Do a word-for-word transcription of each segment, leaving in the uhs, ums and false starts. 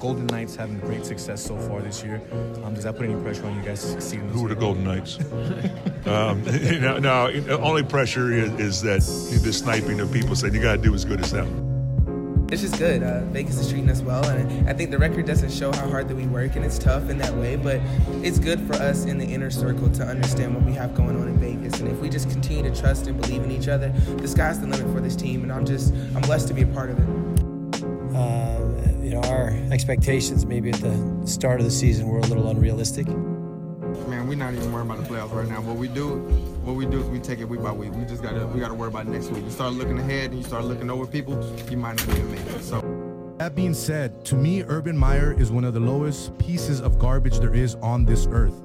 Golden Knights having great success so far this year. Um, does that put any pressure on you guys to succeed in this Who are the year? Golden Knights? um, you know, no, the only pressure is, is that the sniping of people saying you got to do as good as them. It's just good. Uh, Vegas is treating us well, and I think the record doesn't show how hard that we work, and it's tough in that way, but it's good for us in the inner circle to understand what we have going on in Vegas, and if we just continue to trust and believe in each other, the sky's the limit for this team, and I'm just, I'm blessed to be a part of it. Uh, you know, our expectations maybe at the start of the season were a little unrealistic. Man, we're not even worried about the playoffs right now. What we do, what we do is we take it week by week. We just gotta, we gotta worry about next week. You start looking ahead and you start looking over people, you might not even make it. So. That being said, to me, Urban Meyer is one of the lowest pieces of garbage there is on this earth.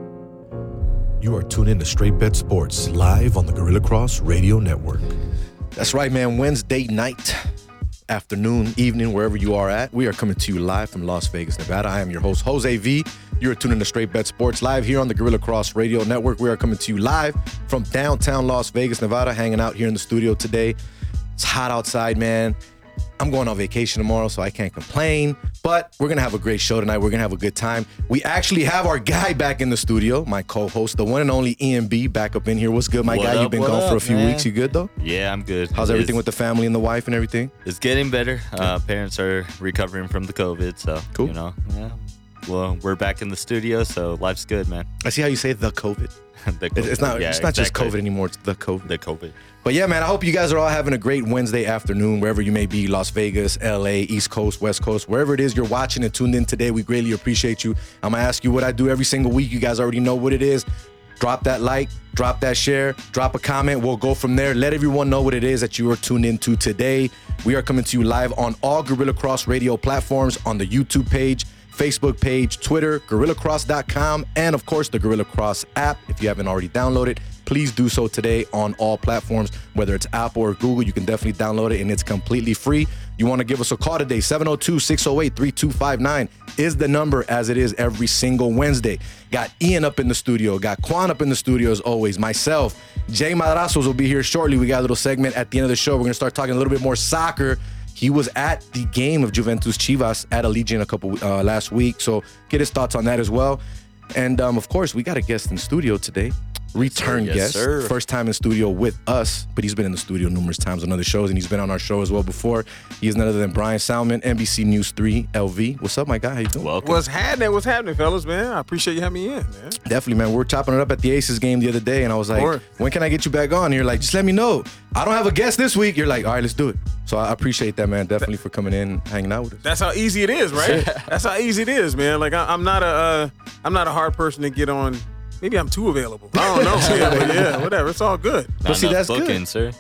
You are tuned in to Straight Bet Sports, live on the Gorilla Cross Radio Network. That's right, man. Wednesday night, afternoon, evening, wherever you are at. We are coming to you live from Las Vegas, Nevada. I am your host, Jose V. You are tuned in to Straight Bet Sports, live here on the Gorilla Cross Radio Network. We are coming to you live from downtown Las Vegas, Nevada, hanging out here in the studio today. It's hot outside, man. I'm going on vacation tomorrow, so I can't complain. But we're going to have a great show tonight. We're going to have a good time. We actually have our guy back in the studio, my co-host, the one and only Ian B, back up in here. What's good, my what guy? Up, You've been what gone up, for a few man? weeks. You good, though? Yeah, I'm good. How's everything it's, with the family and the wife and everything? It's getting better. Uh, parents are recovering from the COVID, so, cool. you know, yeah. Well, we're back in the studio, so life's good, man. I see how you say the COVID. the COVID. It's not, yeah, it's not exactly. just COVID anymore. It's the COVID. The COVID. But yeah, man, I hope you guys are all having a great Wednesday afternoon, wherever you may be, Las Vegas, L A, East Coast, West Coast, wherever it is you're watching and tuned in today. We greatly appreciate you. I'm going to ask you what I do every single week. You guys already know what it is. Drop that like, drop that share, drop a comment. We'll go from there. Let everyone know what it is that you are tuned into today. We are coming to you live on all Gorilla Cross Radio platforms, on the YouTube page, Facebook page, Twitter, gorilla cross dot com, and of course the Gorilla Cross app. If you haven't already downloaded, please do so today on all platforms, whether it's Apple or Google. You can definitely download it, and it's completely free. You want to give us a call today, seven oh two, six oh eight, three two five nine is the number, as it is every single Wednesday. Got Ian up in the studio, got Quan up in the studio as always, myself, Jay Madrazos will be here shortly. We got a little segment at the end of the show. We're going to start talking a little bit more soccer. He was at the game of Juventus Chivas at Allegiant a couple uh, last week, so get his thoughts on that as well. And um, of course, we got a guest in studio today. Return yes, guest, sir. First time in studio with us, but he's been in the studio numerous times on other shows, and he's been on our show as well before. He is none other than Brian Salmon, N B C News three L V. What's up, my guy? How you doing? Welcome. What's happening? What's happening, fellas, man? I appreciate you having me in, man. Definitely, man. We were chopping it up at the Aces game the other day, and I was like, Sure. when can I get you back on? You're like, just let me know. I don't have a guest this week. You're like, all right, let's do it. So I appreciate that, man. Definitely for coming in, hanging out with us. That's how easy it is, right? That's how easy it is, man. Like I, I'm not a, uh, I'm not a hard person to get on. Maybe I'm too available. I don't know. yeah, but yeah, whatever. It's all good. Not see, enough that's good. booking, sir.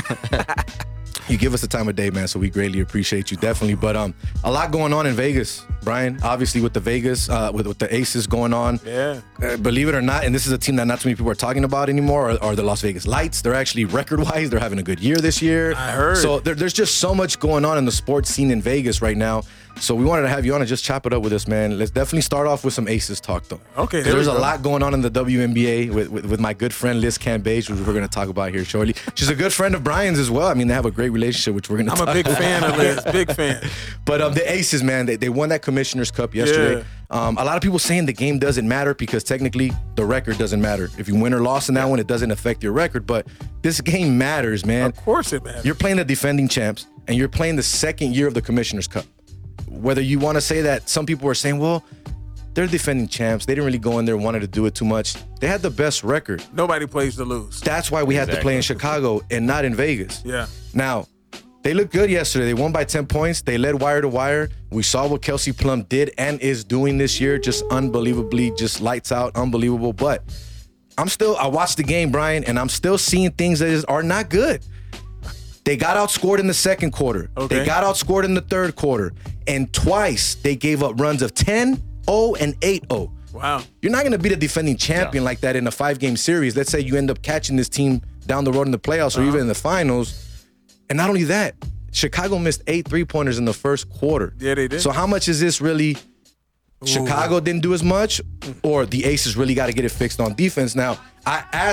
You give us the time of day, man, so we greatly appreciate you, definitely. But um, a lot going on in Vegas, Brian. Obviously, with the Vegas, uh, with, with the Aces going on. Yeah. Uh, believe it or not, and this is a team that not too many people are talking about anymore, are, are the Las Vegas Lights. They're actually, record-wise, they're having a good year this year. I heard. So there, there's just so much going on in the sports scene in Vegas right now. So we wanted to have you on and just chop it up with us, man. Let's definitely start off with some Aces talk, though. Okay, 'Cause there we there's a go. lot going on in the W N B A with, with, with my good friend Liz Cambage, which we're going to talk about here shortly. She's a good friend of Brian's as well. I mean, they have a great relationship, which we're going to I'm talk a big about. fan of Liz. Big fan. But um, the Aces, man, they, they won that Commissioner's Cup yesterday. Um, a lot of people saying the game doesn't matter because technically the record doesn't matter. If you win or lost in that one, it doesn't affect your record. But this game matters, man. Of course it matters. You're playing the defending champs, and you're playing the second year of the Commissioner's Cup. Whether you want to say that, some people are saying, well, they're defending champs. They didn't really go in there and wanted to do it too much. They had the best record. Nobody plays to lose. That's why we had to play in Chicago and not in Vegas. Yeah. Now, they looked good yesterday. They won by ten points. They led wire to wire. We saw what Kelsey Plum did and is doing this year. Just unbelievably, just lights out, unbelievable. But I'm still, I watched the game, Brian, and I'm still seeing things that is, are not good. They got outscored in the second quarter. Okay. They got outscored in the third quarter. And twice they gave up runs of ten oh and eight oh. Wow. You're not going to beat a defending champion Yeah. like that in a five-game series. Let's say you end up catching this team down the road in the playoffs or Uh-huh. even in the finals. And not only that, Chicago missed eight three-pointers in the first quarter. Yeah, they did. So how much is this really Chicago didn't do as much, or the Aces really got to get it fixed on defense? Now, I asked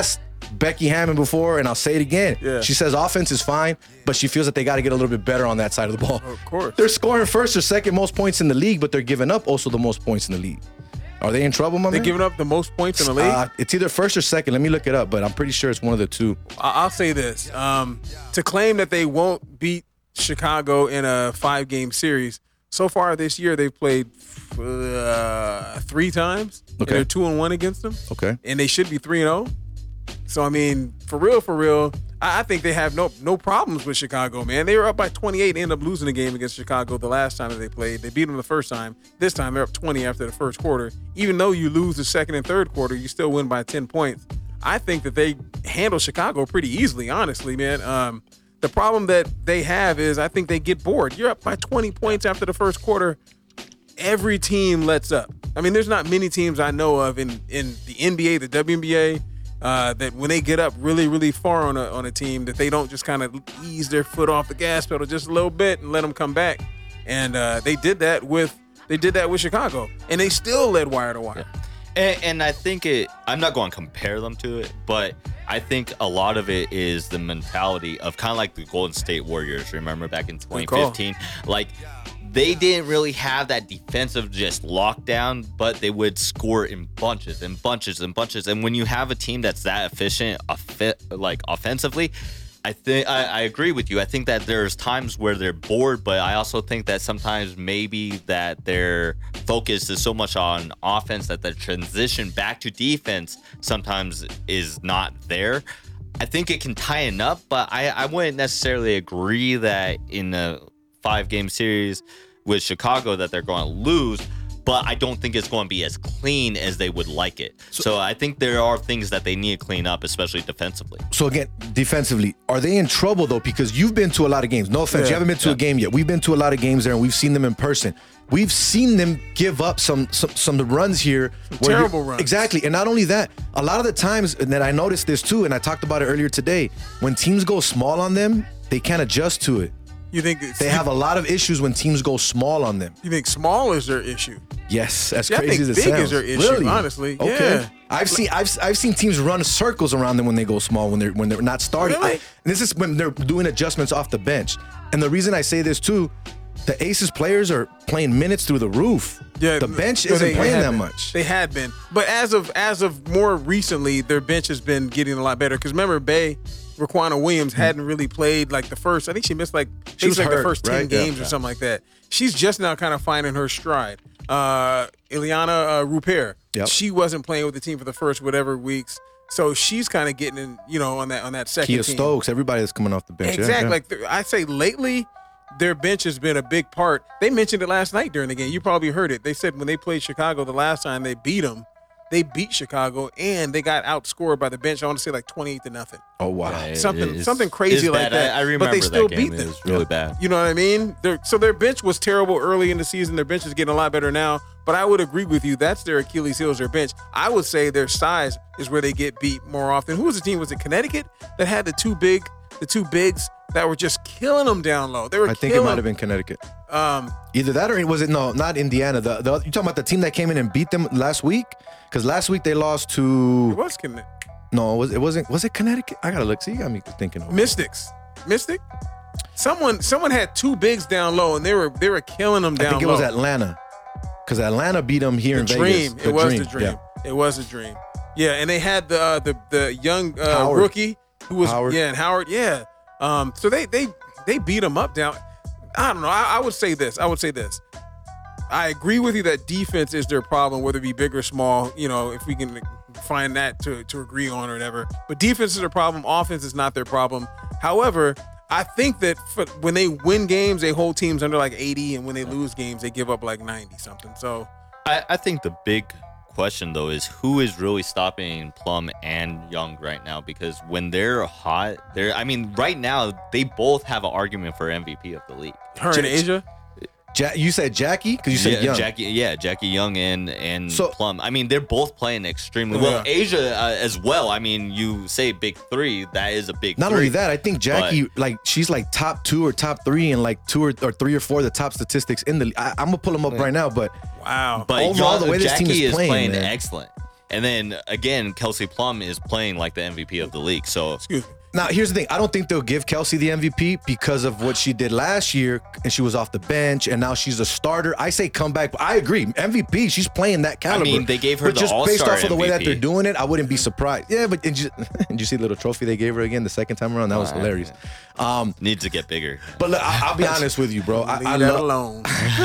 Becky Hammond before, and I'll say it again. Yeah. She says offense is fine, but she feels that they got to get a little bit better on that side of the ball. Of course. They're scoring first or second most points in the league, but they're giving up also the most points in the league. Are they in trouble, my They're man? giving up the most points in the league? Uh, it's either first or second. Let me look it up, but I'm pretty sure it's one of the two. I- I'll say this. Um, to claim that they won't beat Chicago in a five-game series, so far this year they've played uh, three times. Okay. And they're two and one against them. Okay. And they should be three and zero. So I mean, for real, for real, I, I think they have no no problems with Chicago, man. They were up by twenty-eight, ended up losing the game against Chicago the last time that they played. They beat them the first time. This time they're up twenty after the first quarter. Even though you lose the second and third quarter, you still win by ten points. I think that they handle Chicago pretty easily, honestly, man. Um, the problem that they have is I think they get bored. You're up by twenty points after the first quarter. Every team lets up. I mean, there's not many teams I know of in, in the N B A, the W N B A, uh, that when they get up really, really far on a on a team, that they don't just kind of ease their foot off the gas pedal just a little bit and let them come back. And uh, they did that with they did that with Chicago, and they still led wire to wire. Yeah. And, and I think it, I'm not going to compare them to it, but I think a lot of it is the mentality of kind of like the Golden State Warriors, remember back in twenty fifteen? Like, they didn't really have that defensive just lockdown, but they would score in bunches and bunches and bunches. And when you have a team that's that efficient, like offensively, I think I, I agree with you. I think that there's times where they're bored, but I also think that sometimes maybe that their focus is so much on offense that the transition back to defense sometimes is not there. I think it can tighten up, but I, I wouldn't necessarily agree that in a five-game series with Chicago that they're going to lose. But I don't think it's going to be as clean as they would like it. So, so I think there are things that they need to clean up, especially defensively. So again, defensively, are they in trouble though? Because you've been to a lot of games. No offense, Yeah. you haven't been to Yeah. a game yet. We've been to a lot of games there, and we've seen them in person. We've seen them give up some some, some runs here. where terrible you're- runs. Exactly. And not only that, a lot of the times, and then I noticed this too, and I talked about it earlier today, when teams go small on them, they can't adjust to it. You think it's, They have a lot of issues when teams go small on them. You think small is their issue? Yes, as See, I crazy think as it big sounds. is their issue, Really? honestly. Okay. Yeah. I've seen I've I've seen teams run circles around them when they go small, when they're when they're not starting. Really? I- and this is when they're doing adjustments off the bench. And the reason I say this too, the Aces players are playing minutes through the roof. Yeah, the bench no, isn't they playing had that been. much. They had been, but as of as of more recently, their bench has been getting a lot better. Because remember, Bay, Raquana Williams hadn't really played like the first. I think she missed like She was like hurt, the first ten right? Yeah. games or something like that. She's just now kind of finding her stride. Uh, Ileana uh, Rupert, Yep. she wasn't playing with the team for the first whatever weeks, so she's kind of getting in, you know, on that on that second Kia team. Stokes, everybody that's coming off the bench. Yeah, Exactly. yeah. Like th- I say, lately, their bench has been a big part. They mentioned it last night during the game. You probably heard it. They said when they played Chicago the last time they beat them, they beat Chicago and they got outscored by the bench. I want to say like twenty-eight to nothing. Oh wow. Yeah, it- Something it's- something crazy it's like bad. that. I, I remember but they still that game. beat It them. was really bad. You know what I mean? They're, so their bench was terrible early in the season. Their bench is getting a lot better now. But I would agree with you. That's their Achilles heel is their bench. I would say their size is where they get beat more often. Who was the team? Was it Connecticut that had the two big, the two bigs that were just killing them down low? They were I think it killing might have been Connecticut. Um, Either that or was it no, not Indiana. The, the you talking about the team that came in and beat them last week? Because last week they lost it to was Connecticut. no, it was it wasn't was it Connecticut? I gotta look. See, you got me thinking. Of Mystics. Mystic? Someone someone had two bigs down low and they were they were killing them I down think it low. was Atlanta. Because Atlanta beat them here the in dream. Vegas. It was the yeah. dream. It was a dream. Yeah, and they had the uh, the the young uh, Howard. rookie who was Howard. yeah, and Howard, yeah. Um, so they they they beat him up down. I don't know. I, I would say this. I would say this. I agree with you that defense is their problem, whether it be big or small. You know, if we can find that to to agree on or whatever. But defense is their problem. Offense is not their problem. However, I think that for, when they win games, they hold teams under like eighty, and when they lose games, they give up like ninety something. So. I, I think the big question though is who is really stopping Plum and Young right now, because when they're hot, they're I mean right now they both have an argument for M V P of the league. Her in Asia? Ja- you said Jackie? Because you said yeah, Young. Jackie, yeah, Jackie Young and and So- Plum. I mean, they're both playing extremely well. Yeah. Asia uh, as well. I mean, you say big three, that is a big. Not three. only that, I think Jackie, like, she's like top two or top three in like two or, or three or four of the top statistics in the league. I- I'm going to pull them up right now, but Wow. But overall, Young, the way this Jackie team is is playing, playing man. excellent. And then again, Kelsey Plum is playing like the M V P of the league. So excuse me. Now, here's the thing. I don't think they'll give Kelsey the M V P because of what she did last year, and she was off the bench, and now she's a starter. I say come back. I agree. M V P, she's playing that caliber. I mean, they gave her but the just All-Star based off of the way M V P. that they're doing it, I wouldn't be surprised. Yeah, but did you, did you see the little trophy they gave her again the second time around? That was Uh, hilarious. Um, needs to get bigger. but look, I, I'll be honest with you, bro. I, Leave I, that love, alone.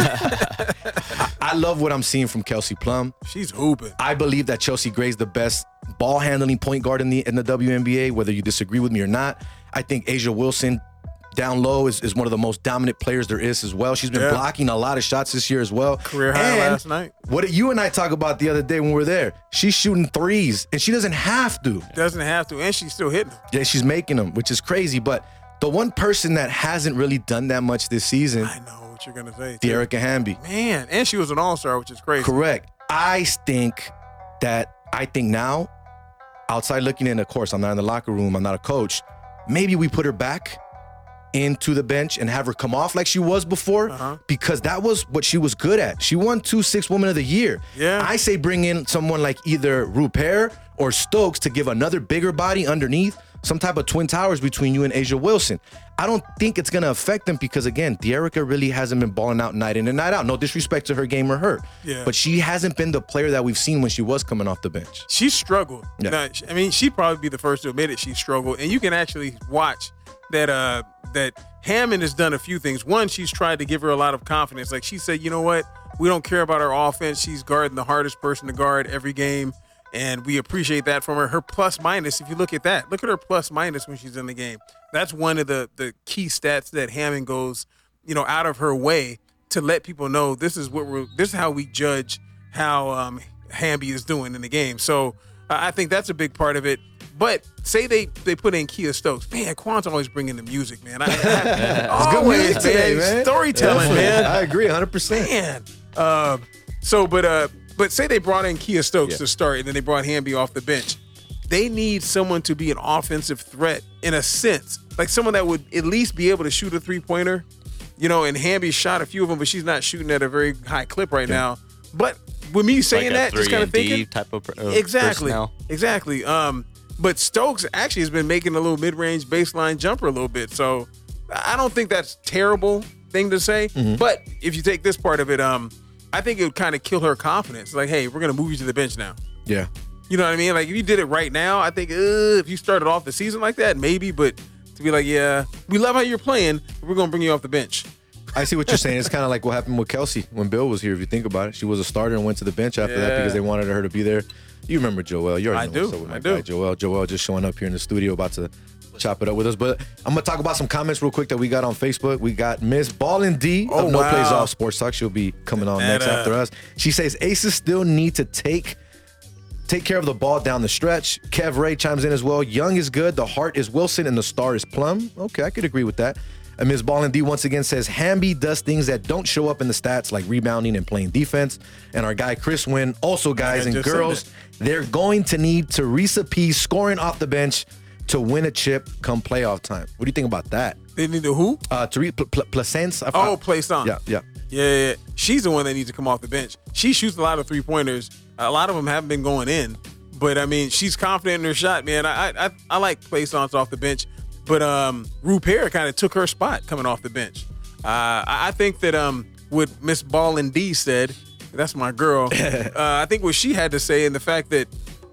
I love what I'm seeing from Kelsey Plum. She's hooping. I believe that Chelsea Gray's the best ball handling point guard in the in the W N B A, whether you disagree with me or not. I think Asia Wilson down low is, is one of the most dominant players there is as well. She's been Yeah. blocking a lot of shots this year as well. Career high And last night. What did you and I talk about the other day when we were there? She's shooting threes, and she doesn't have to. Doesn't have to, and she's still hitting them. Yeah, she's making them, which is crazy. But the one person that hasn't really done that much this season, I know what you're gonna say. too. Dearica Hamby. Man, and she was an all-star, which is crazy. Correct. I think that I think now, outside looking in, of course, I'm not in the locker room, I'm not a coach. Maybe we put her back into the bench and have her come off like she was before, Uh-huh. because that was what she was good at. She won two Six Woman of the Year. Yeah. I say bring in someone like either Rupert or Stokes to give another bigger body underneath, some type of twin towers between you and Asia Wilson. I don't think it's gonna affect them because, again, Dearica really hasn't been balling out night in and night out. No disrespect to her game or her, Yeah. but she hasn't been the player that we've seen when she was coming off the bench. She struggled. Yeah. Now, I mean, she'd probably be the first to admit it. She struggled, and you can actually watch that. Uh, that Hammond has done a few things. One, she's tried to give her a lot of confidence. Like she said, you know what? We don't care about her offense. She's guarding the hardest person to guard every game, and we appreciate that from her. Her plus minus, if you look at that, look at her plus minus when she's in the game. That's one of the the key stats that Hammond goes, you know, out of her way to let people know this is what we're. This is how we judge how um, Hamby is doing in the game. So uh, I think that's a big part of it. But say they they put in Kia Stokes, man. Quan's always bringing the music, man. I, I, It's good always, music today, man. Storytelling, man. I agree, one hundred percent. Man. Uh, so, but uh, but say they brought in Kia Stokes Yeah. to start, and then they brought Hamby off the bench. They need someone to be an offensive threat in a sense, like someone that would at least be able to shoot a three pointer. You know, and Hamby shot a few of them, but she's not shooting at a very high clip right now. But with me saying Like a that, just three kind of and D thinking, type of uh, exactly, personnel. exactly. Um, but Stokes actually has been making a little mid-range baseline jumper a little bit, so I don't think that's terrible thing to say. Mm-hmm. But if you take this part of it, um, I think it would kind of kill her confidence. Like, hey, we're gonna move you to the bench now. Yeah. You know what I mean? Like if you did it right now, I think uh, if you started off the season like that, maybe. But to be like, yeah, we love how you're playing, but we're gonna bring you off the bench. I see what you're saying. It's kind of like what happened with Kelsey when Bill was here, if you think about it. She was a starter and went to the bench after that Yeah. because they wanted her to be there. You remember Joel. You already I know what's do. up with my I do. guy, Joel. Joel just showing up here in the studio about to chop it up with us. But I'm going to talk about some comments real quick that we got on Facebook. We got Miss Ballin' D Oh, of No wow. Plays Off Sports Talk. She'll be coming on That, next uh, after us. She says Aces still need to take take care of the ball down the stretch. Kev Ray chimes in as well. Young is good. The heart is Wilson and the star is Plum. Okay, I could agree with that. And Miz Ballin' D once again says Hamby does things that don't show up in the stats like rebounding and playing defense. And our guy Chris Wynn, also guys I and just said girls, they're going to need Teresa P scoring off the bench to win a chip come playoff time. What do you think about that? They need to who? Uh, Teresa Pl- Pl- Placence. I- Oh, Plaisance. Yeah, yeah. Yeah, yeah, yeah. She's the one that needs to come off the bench. She shoots a lot of three pointers. A lot of them haven't been going in, but I mean, she's confident in her shot, man. I I, I like Plaisance off the bench, but um, Rupert kind of took her spot coming off the bench. Uh, I, I think that um, what Miss Ballin' D said, that's my girl. uh, I think what she had to say, and the fact that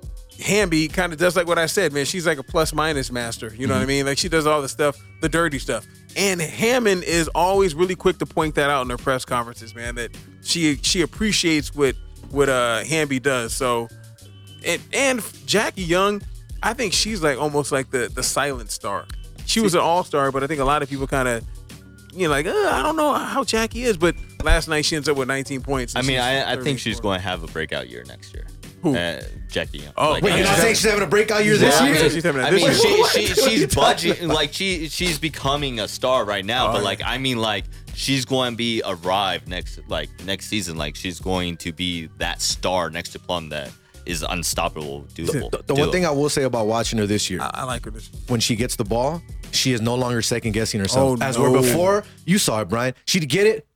Hamby kind of does like what I said, man. She's like a plus minus master. You know what I mean? Like she does all the stuff, the dirty stuff. And Hammond is always really quick to point that out in her press conferences, man. That she she appreciates what what uh Hamby does. So and and Jackie Young, I think she's like almost like the the silent star. She was an all star, but I think a lot of people kind of you know like uh, I don't know how Jackie is, but last night she ends up with nineteen points. I and mean, she's I, I thirty think she's score. going to have a breakout year next year. Who? Uh, Jackie Young. Oh, Like, wait, I You're mean, not saying she's having a breakout year this Yeah, year? yeah, she's having a- I this mean, year. she, What? she, What are you she's talking budging like she she's becoming a star right now. Oh, but yeah. like, I mean, like she's going to be arrive next like next season. Like she's going to be that star next to Plum that is unstoppable, doable. The, the one thing I will say about watching her this year, I, I like her this. when she gets the ball, she is no longer second guessing herself. Oh, As no. where before, you saw it, Brian. She'd get it,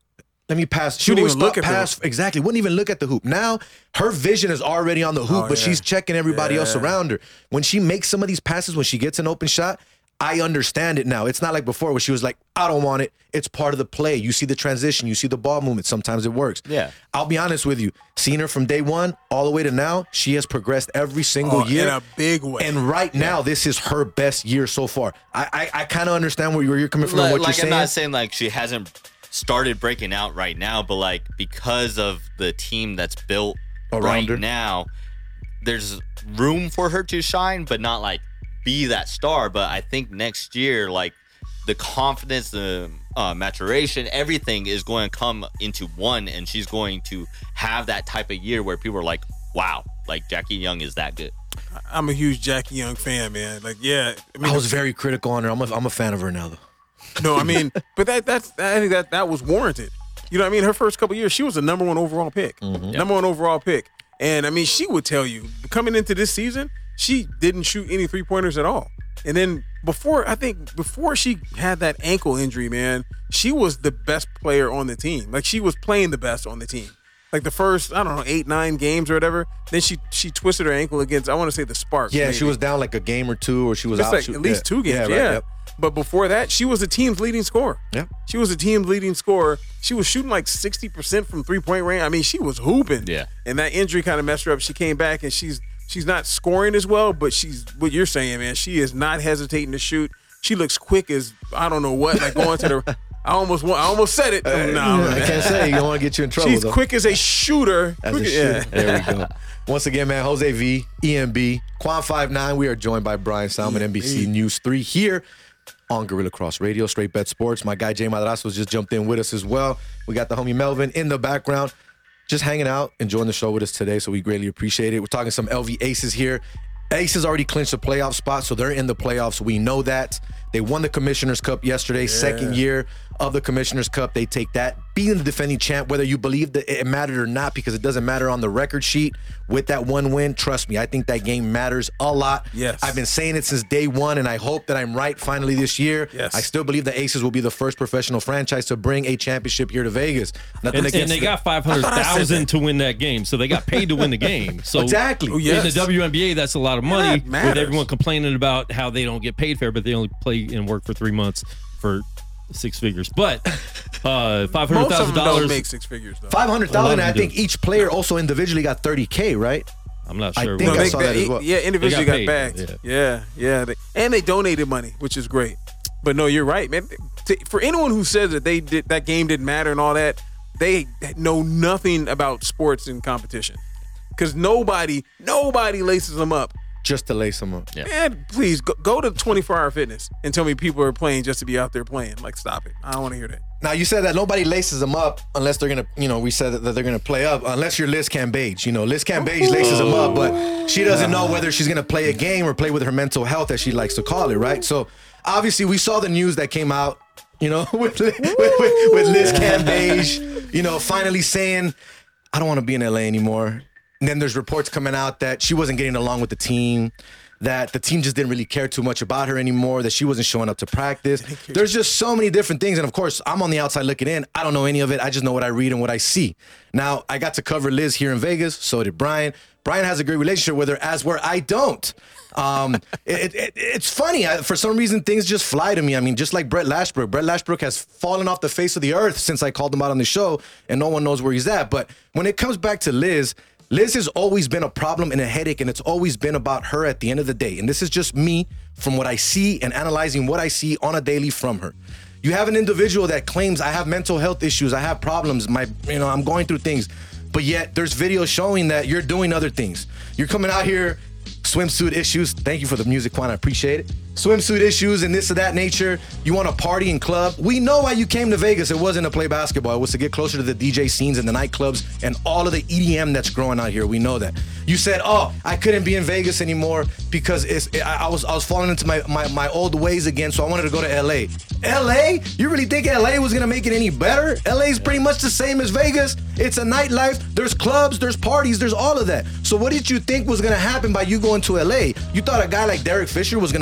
Let me pass. She She wouldn't always even look thought at the pass. hoop. Exactly. Wouldn't even look at the hoop. Now her vision is already on the hoop, Oh, but yeah. she's checking everybody else Yeah. around her. When she makes some of these passes, when she gets an open shot, I understand it now. It's not like before where she was like, I don't want it. It's part of the play. You see the transition. You see the ball movement. Sometimes it works. Yeah. I'll be honest with you. Seeing her from day one all the way to now, she has progressed every single Oh, year. in a big way. And right now, this is her best year so far. I I, I kind of understand where you're, you're coming from and Like, what like you're I'm saying. not saying like she hasn't started breaking out right now, but like because of the team that's built Around right her. now, there's room for her to shine, but not like be that star. But I think next year, like the confidence, the uh, maturation, everything is going to come into one, and she's going to have that type of year where people are like, "Wow, like Jackie Young is that good." I'm a huge Jackie Young fan, man. Like, yeah. I mean, I was very critical on her. I'm a, I'm a fan of her now, though. no, I mean, but that that's I think that that was warranted. You know what I mean? Her first couple years, she was the number one overall pick. Mm-hmm. Number one overall pick. And I mean, she would tell you coming into this season, she didn't shoot any three pointers at all. And then before, I think before she had that ankle injury, man, she was the best player on the team. Like she was playing the best on the team. Like the first, I don't know, eight, nine games or whatever. Then she she twisted her ankle against, I want to say the Sparks. Yeah, maybe. she was down like a game or two, or she was It's out. like shoot- at least yeah. two games, right, yeah. yep. But before that, she was the team's leading scorer. Yeah. She was the team's leading scorer. She was shooting like sixty percent from three-point range. I mean, she was hooping. Yeah. And that injury kind of messed her up. She came back and she's she's not scoring as well, but she's what you're saying, man. She is not hesitating to shoot. She looks quick as I don't know what, like going to the I almost want, I almost said it. Uh, no, I can't say. You don't want to get you in trouble. She's though. quick as a shooter. As Quick- a yeah. shooter. There we go. Once again, man, Jose V, E M B, Quan five nine. We are joined by Brian Salmon, N B C News three here on Gorilla Cross Radio, Straight Bet Sports. My guy Jay Madrazo just jumped in with us as well. We got the homie Melvin in the background, just hanging out, enjoying the show with us today. So we greatly appreciate it. We're talking some L V Aces here. Aces already clinched a playoff spot, so they're in the playoffs. We know that. They won the Commissioner's Cup yesterday, second year of the Commissioner's Cup. They take that, being the defending champ, whether you believe that it mattered or not, because it doesn't matter on the record sheet. With that one win, trust me, I think that game matters a lot. Yes. I've been saying it since day one, and I hope that I'm right finally this year. Yes. I still believe the Aces will be the first professional franchise to bring a championship here to Vegas. Nothing And, against and they the- got five hundred thousand to win that game, so they got paid to win the game. So Exactly. Oh, yes. in the W N B A, that's a lot of money. that With matters. everyone complaining about how they don't get paid fair, but they only play and work for three months for six figures. But uh, five hundred Most of thousand them don't dollars. make six figures though. five hundred thousand, A lot I of them think do. each player also individually got thirty K, right? I'm not I sure. think what- I they, saw they- that as well. Yeah, individually They got, got paid, backed. Yeah, yeah. They, and they donated money, which is great. But no, you're right, man. T- For anyone who says that they did that game didn't matter and all that, they know nothing about sports and competition. Because nobody, nobody laces them up. Just to lace them up. Yeah. Man, please go, go to twenty-four hour fitness and tell me people are playing just to be out there playing. Like, stop it. I don't want to hear that. Now, you said that nobody laces them up unless they're going to, you know, we said that they're going to play up, unless you're Liz Cambage. You know, Liz Cambage laces them up, but she doesn't know whether she's going to play a game or play with her mental health, as she likes to call it, right? So, obviously, we saw the news that came out, you know, with, with, with, with Liz Cambage, you know, finally saying, I don't want to be in L A anymore. And then there's reports coming out that she wasn't getting along with the team, that the team just didn't really care too much about her anymore, that she wasn't showing up to practice. There's just so many different things. And of course, I'm on the outside looking in. I don't know any of it. I just know what I read and what I see. Now, I got to cover Liz here in Vegas. So did Brian. Brian has a great relationship with her, as where I don't. Um, it, it, it's funny. I, for some reason, things just fly to me. I mean, just like Brett Lashbrook. Brett Lashbrook has fallen off the face of the earth since I called him out on the show, and no one knows where he's at. But when it comes back to Liz, Liz has always been a problem and a headache, and it's always been about her at the end of the day. And this is just me from what I see and analyzing what I see on a daily from her. You have an individual that claims, I have mental health issues, I have problems, my, you know, I'm going through things. But yet there's videos showing that you're doing other things. You're coming out here, swimsuit issues. Thank you for the music, Quan. I appreciate it. Swimsuit issues and this of that nature. You want to party and club. We know why you came to Vegas. It wasn't to play basketball. It was to get closer to the D J scenes and the nightclubs and all of the E D M that's growing out here. We know that. You said, oh, I couldn't be in Vegas anymore because it's, it, I, I was I was falling into my, my, my old ways again, so I wanted to go to L A. L A? You really think L A was going to make it any better? L A is pretty much the same as Vegas. It's a nightlife. There's clubs, there's parties, there's all of that. So what did you think was going to happen by you going to L A? You thought a guy like Derek Fisher was going to fix you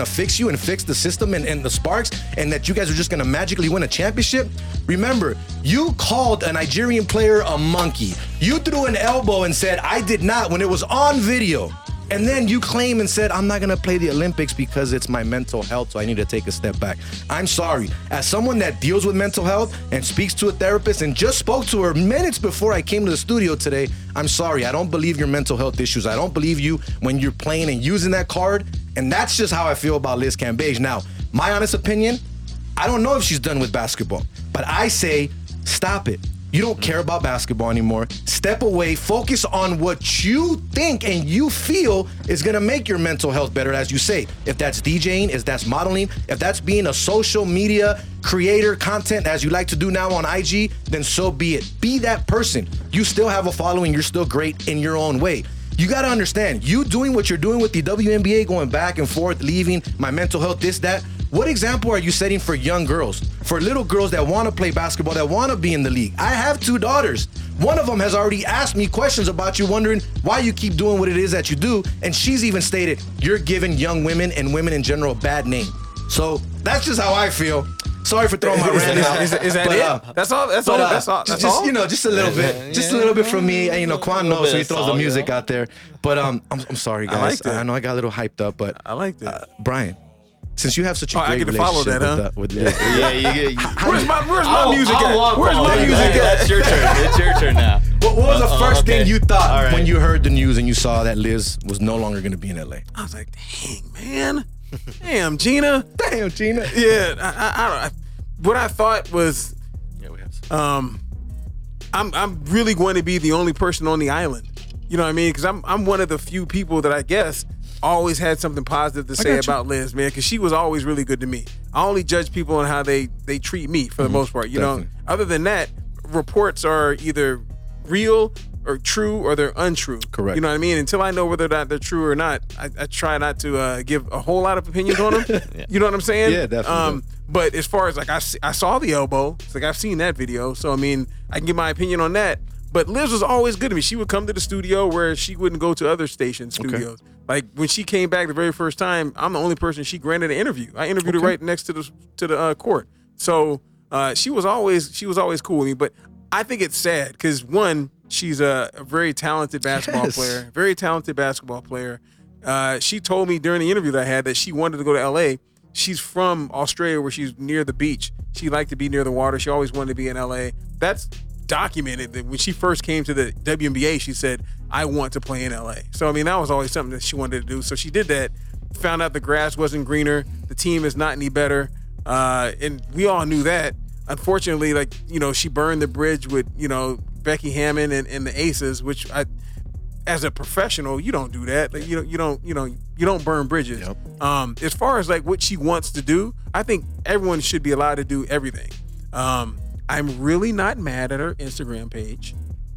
you and fix the system and, and the sparks, and that you guys are just gonna magically win a championship. Remember, you called a Nigerian player a monkey. You threw an elbow and said, I did not, when it was on video. And then you claim and said, I'm not gonna play the Olympics because it's my mental health, so I need to take a step back. I'm sorry. As someone that deals with mental health and speaks to a therapist and just spoke to her minutes before I came to the studio today, I'm sorry. I don't believe your mental health issues. I don't believe you when you're playing and using that card. And that's just how I feel about Liz Cambage. Now, my honest opinion, I don't know if she's done with basketball, but I say, stop it. You don't care about basketball anymore. Step away, focus on what you think and you feel is gonna make your mental health better, as you say. If that's DJing, if that's modeling, if that's being a social media creator, content, as you like to do now on I G, then so be it. Be that person. You still have a following, you're still great in your own way. You gotta understand, you doing what you're doing with the W N B A, going back and forth, leaving, my mental health, this, that. What example are you setting for young girls, for little girls that want to play basketball, that want to be in the league? I have two daughters. One of them has already asked me questions about you, wondering why you keep doing what it is that you do. And she's even stated, you're giving young women and women in general a bad name. So that's just how I feel. Sorry for throwing my rant out. Is, is, is that but, it? Uh, that's all. That's but, all. uh, That's all. That's just, all. You know, just a little bit, just a little bit from me. And, you know, Quan knows, so he throws the music out there. But um, I'm, I'm sorry, guys. I, liked it. I know I got a little hyped up, but I liked it. Uh, Brian, since you have such a Oh, I great get to relationship follow that, huh? with, uh, with Liz, Yeah, you get. You, Where's my Where's my I'll- music I'll at? walk Where's all my day. music at? That's your turn. It's your turn now. what, what was the Uh, first okay. thing you thought All right. when you heard the news and you saw that Liz was no longer going to be in L A? I was like, dang, man. Damn, Gina. Damn, Gina. Yeah, I, I, I don't. I, what I thought was, Yeah, we have some. um, I'm I'm really going to be the only person on the island. You know what I mean? Because I'm I'm one of the few people that I guess always had something positive to say got you. about Liz, man. Because she was always really good to me. I only judge people on how they they treat me for the most part. You know, Definitely. other than that, reports are either real or true or they're untrue. Correct. You know what I mean? Until I know whether or not they're true or not, I, I try not to uh, give a whole lot of opinions on them. You know what I'm saying? Yeah, definitely. Um, but as far as like I, see, I saw the elbow, it's like I've seen that video, so I mean I can give my opinion on that. But Liz was always good to me. She would come to the studio where she wouldn't go to other station studios. Like when she came back the very first time, I'm the only person she granted an interview. I interviewed her right next to the to the uh, court. So uh, she was always she was always cool with me. But I think it's sad because one, she's a, a very talented basketball Yes. player, very talented basketball player. Uh, she told me during the interview that I had that she wanted to go to L A. She's from Australia where she's near the beach. She liked to be near the water. She always wanted to be in L A. That's documented that when she first came to the W N B A, she said, I want to play in L A. So, I mean, that was always something that she wanted to do. So she did that, found out the grass wasn't greener. The team is not any better. Uh, and we all knew that. Unfortunately, like, you know, she burned the bridge with, you know, Becky Hammon and, and the Aces, which I, as a professional, you don't do that. Like, you don't, you don't, you know, you don't burn bridges. Yep. Um, as far as like what she wants to do, I think everyone should be allowed to do everything. Um, I'm really not mad at her Instagram page.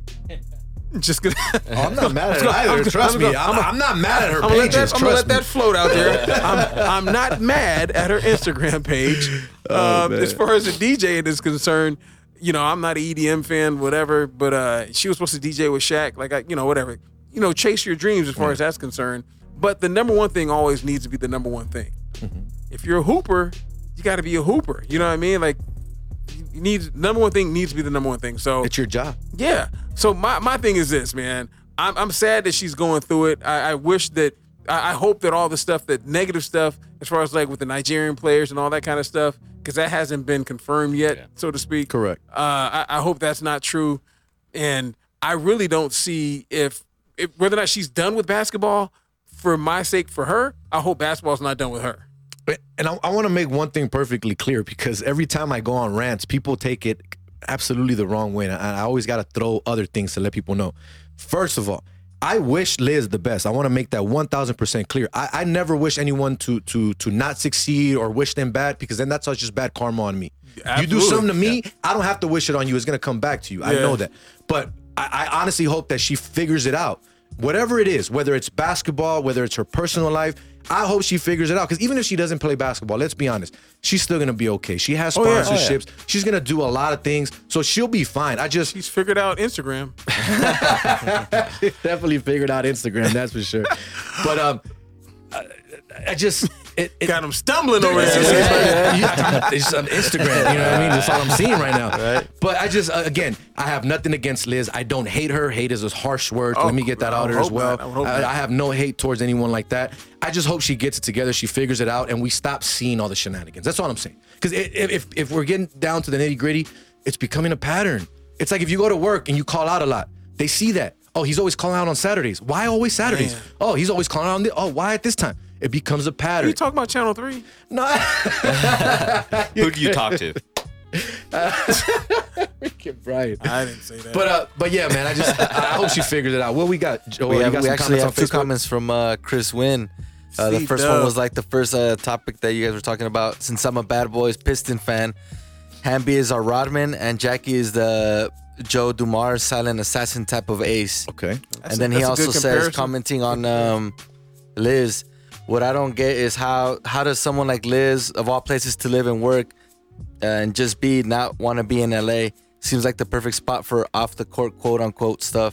Just gonna. Oh, I'm not mad at her I'm either. gonna- Trust I'm me. gonna- I'm, I'm not mad at her I'm gonna let pages. that, I'm gonna let Trust me. that float out there. I'm, I'm not mad at her Instagram page. Oh, um, man. as far as the DJing is concerned, you know, I'm not an E D M fan, whatever. But uh, she was supposed to D J with Shaq, like I, you know, whatever. You know, chase your dreams as far as that's concerned. But the number one thing always needs to be the number one thing. Mm-hmm. If you're a hooper, you got to be a hooper. You know what I mean? Like, you need number one thing needs to be the number one thing. So It's your job. yeah. So my, my thing is this, man. I'm, I'm sad that she's going through it. I, I wish that, I, I hope that all the stuff, that negative stuff, as far as like with the Nigerian players and all that kind of stuff, because that hasn't been confirmed yet, Yeah. so to speak. Correct. Uh, I, I hope that's not true. And I really don't see if, if whether or not she's done with basketball for my sake, for her, I hope basketball's not done with her. And I, I want to make one thing perfectly clear, because every time I go on rants, people take it absolutely the wrong way. And I, I always got to throw other things to let people know. First of all, I wish Liz the best. I want to make that one thousand percent clear. I, I never wish anyone to to to not succeed or wish them bad, because then that's just bad karma on me. Absolutely. You do something to me, I don't have to wish it on you. It's going to come back to you. I Yeah. know that. But I, I honestly hope that she figures it out. Whatever it is, whether it's basketball, whether it's her personal life, I hope she figures it out. Because even if she doesn't play basketball, let's be honest, she's still gonna be okay. She has Oh, yeah. sponsorships. She's gonna do a lot of things, so she'll be fine. I just She's figured out Instagram. definitely figured out Instagram, that's for sure. But um, I, I just it, it got him stumbling over it's, there. it's, it's on Instagram. You know what I mean? That's all I'm seeing right now. Right. But I just uh, again, I have nothing against Liz. I don't hate her. Hate is a harsh word. Oh, Let me get that I out would there as hope well. not. I would hope I, not. I have no hate towards anyone like that. I just hope she gets it together. She figures it out, and we stop seeing all the shenanigans. That's all I'm saying. Because if if we're getting down to the nitty gritty, it's becoming a pattern. It's like if you go to work and you call out a lot, they see that. Oh, he's always calling out on Saturdays. Why always Saturdays? Man. Oh, he's always calling out on the. Oh, why at this time? It becomes a Are pattern. you talking about Channel three? No. Who do you talk to? Freaking Brian. I didn't say that. But uh, but yeah, man. I just I, I hope she figures it out. What we got? Joel, We, you have, got we some actually comments have on two Facebook? comments from uh, Chris Wynn. Uh, the C first Dub. one was like the first uh, topic that you guys were talking about. Since I'm a Bad Boys Piston fan, Hamby is our Rodman and Jackie is the Joe Dumars silent assassin type of ace. Okay. That's and then a- he that's a also good says, comparison. commenting on um, Liz, what I don't get is how how does someone like Liz, of all places to live and work, uh, and just be not want to be in L A? Seems like the perfect spot for off the court quote unquote stuff.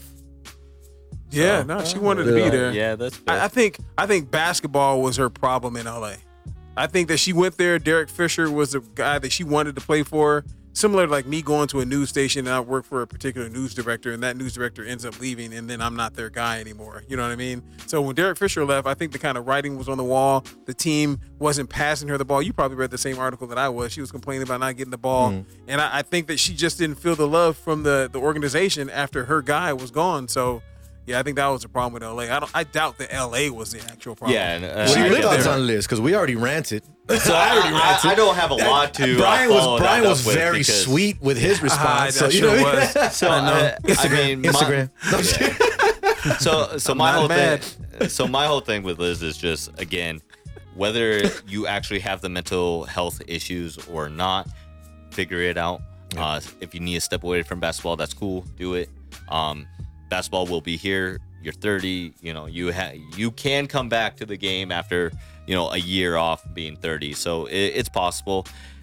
Yeah, no, she wanted to be Yeah. there. Yeah, that's fair. I, I think I think basketball was her problem in L A. I think that she went there. Derek Fisher was the guy that she wanted to play for. Similar to like me going to a news station and I work for a particular news director, and that news director ends up leaving, and then I'm not their guy anymore. You know what I mean? So when Derek Fisher left, I think the kind of writing was on the wall. The team wasn't passing her the ball. You probably read the same article that I was. She was complaining about not getting the ball, Mm. and I, I think that she just didn't feel the love from the the organization after her guy was gone. So. Yeah, I think that was the problem with L A. I don't. I doubt that L A was the actual problem. Yeah, and, uh, What are I your get thoughts there. on Liz? Because we already ranted. So I, I, I don't have a lot to. uh, Brian follow was Brian that was up with very because- sweet with his response. that so you sure know, was. So I know. uh, I Instagram, mean, my- Instagram. No, I'm just yeah. So so I'm my not whole mad. thing. So my whole thing with Liz is just again, whether you actually have the mental health issues or not, figure it out. Uh, if you need to step away from basketball, that's cool. Do it. Um, basketball will be here. You're thirty. You know you ha- you can come back to the game after you know a year off being thirty. So it, it's possible.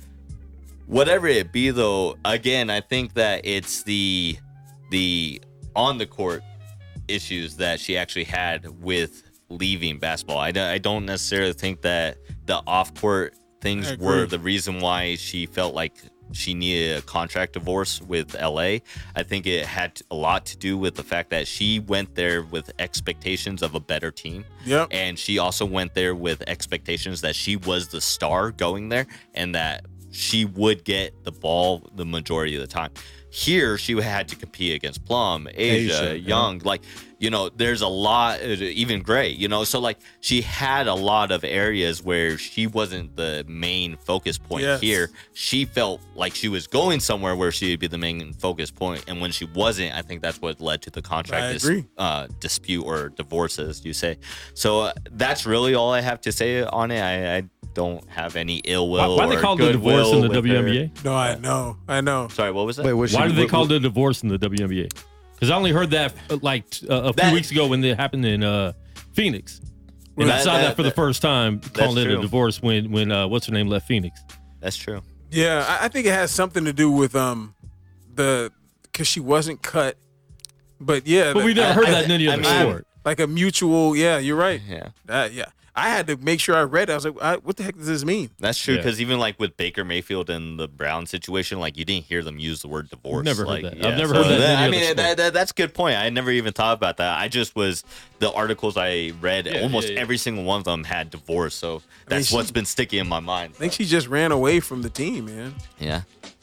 Whatever it be, though, again, I think that it's the the on the court issues that she actually had with leaving basketball. I don't, I don't necessarily think that the off court things I agree. were the reason why she felt like she needed a contract divorce with L A. I think it had a lot to do with the fact that she went there with expectations of a better team. Yep. And she also went there with expectations that she was the star going there and that she would get the ball the majority of the time. Here, she had to compete against Plum, Asia, Asia, Young. Like, you know, there's a lot, even Gray, you know. So, like, she had a lot of areas where she wasn't the main focus point. Yes. Here, she felt like she was going somewhere where she would be the main focus point. And when she wasn't, I think that's what led to the contract I dis- agree. uh, dispute or divorce, as you say. So, uh, that's really all I have to say on it. I, I don't have any ill will. Why, why or they call it a divorce goodwill in the with W N B A? her. No, I know. I know. Sorry, what was that? Wait, what Why she- do they what- call what- it a divorce in the W N B A? Because I only heard that uh, like t- uh, a few That- weeks ago when it happened in uh, Phoenix. And I That- saw that, that- for the that- first time, calling it a true. divorce when when uh, what's her name left Phoenix. That's true. Yeah, I, I think it has something to do with um the because she wasn't cut. But yeah, But we the- never I- heard I- that in any I other mean, sport. Like a mutual. Yeah, you're right. Yeah. That, yeah. I had to make sure I read it. I was like, I, what the heck does this mean? That's true Yeah. because even like with Baker Mayfield and the Brown situation, like you didn't hear them use the word divorce. Never heard like, that. I've never heard that in I any mean, other that, sport. that, that's a good point. I never even thought about that. I just was the articles I read. Yeah, almost yeah, yeah. every single one of them had divorce. So that's she- what's been sticking in my mind. I think she just ran away from the team, man. Yeah.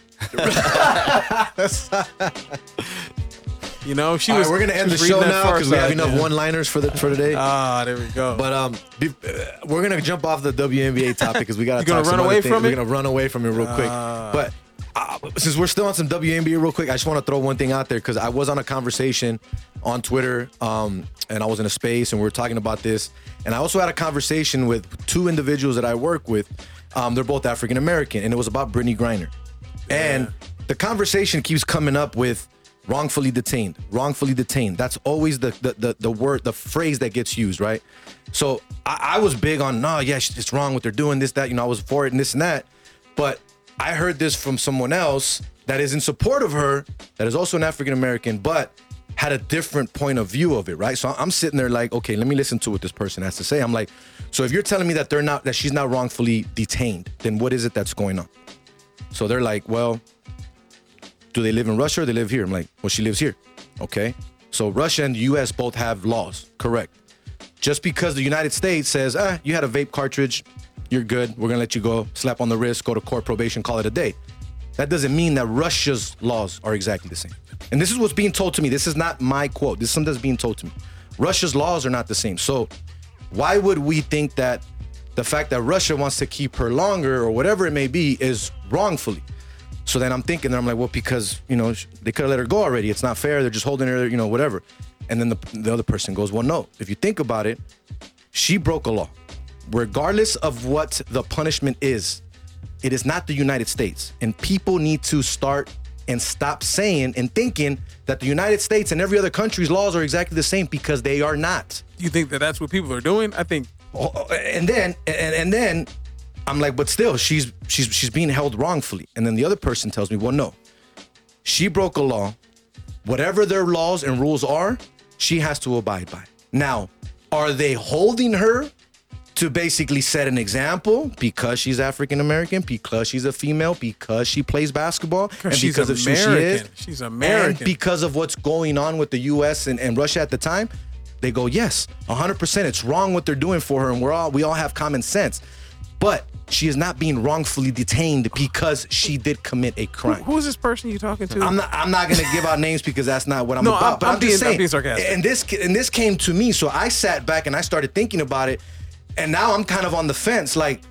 You know, she All was. right, we're gonna she end the was show reading that now far because we have side, enough man. one-liners for the for today. Ah, there we go. But um, be, uh, we're gonna jump off the W N B A topic because we gotta You gonna talk some run other away things. from We're it? gonna run away from it real quick. Ah. But uh, since we're still on some W N B A real quick, I just want to throw one thing out there because I was on a conversation on Twitter, um, and I was in a space and we were talking about this, and I also had a conversation with two individuals that I work with. Um, they're both African American, and it was about Brittany Griner, and the conversation keeps coming up with wrongfully detained, wrongfully detained. That's always the the the, the word, the phrase that gets used, right? So I, I was big on, no, yeah, it's wrong what they're doing, this, that, you know, I was for it and this and that. But I heard this from someone else that is in support of her, that is also an African American, but had a different point of view of it, right? So I'm sitting there like, okay, let me listen to what this person has to say. I'm like, so if you're telling me that they're not, that she's not wrongfully detained, then what is it that's going on? So they're like, well, do they live in Russia or they live here? I'm like, well, she lives here. Okay. So Russia and the U S both have laws, correct? Just because the United States says, ah, you had a vape cartridge, you're good, we're gonna let you go, slap on the wrist, go to court, probation, call it a day. That doesn't mean that Russia's laws are exactly the same. And this is what's being told to me. This is not my quote. This is something that's being told to me. Russia's laws are not the same. So why would we think that the fact that Russia wants to keep her longer or whatever it may be is wrongfully? So then I'm thinking, I'm like, well, because, you know, they could have let her go already. It's not fair. They're just holding her, you know, whatever. And then the, the other person goes, well, no. If you think about it, she broke a law. Regardless of what the punishment is, it is not the United States. And people need to start and stop saying and thinking that the United States and every other country's laws are exactly the same, because they are not. You think that that's what people are doing? I think. And then, and, and then I'm like, but still, she's she's she's being held wrongfully. And then the other person tells me, well, no, she broke a law. Whatever their laws and rules are, she has to abide by. Now, are they holding her to basically set an example because she's African American, because she's a female, because she plays basketball, and she's because of who she is? She's American. And because of what's going on with the U S and, and Russia at the time? They go, yes, one hundred percent. It's wrong what they're doing for her, and we're all we all have common sense. But she is not being wrongfully detained because she did commit a crime. Who, who is this person you talking to? I'm not. I'm not going to give out names because that's not what I'm no, about. I'm, but I'm, I'm being, just saying. I'm being sarcastic. And this and this came to me, so I sat back and I started thinking about it, and now I'm kind of on the fence. Like,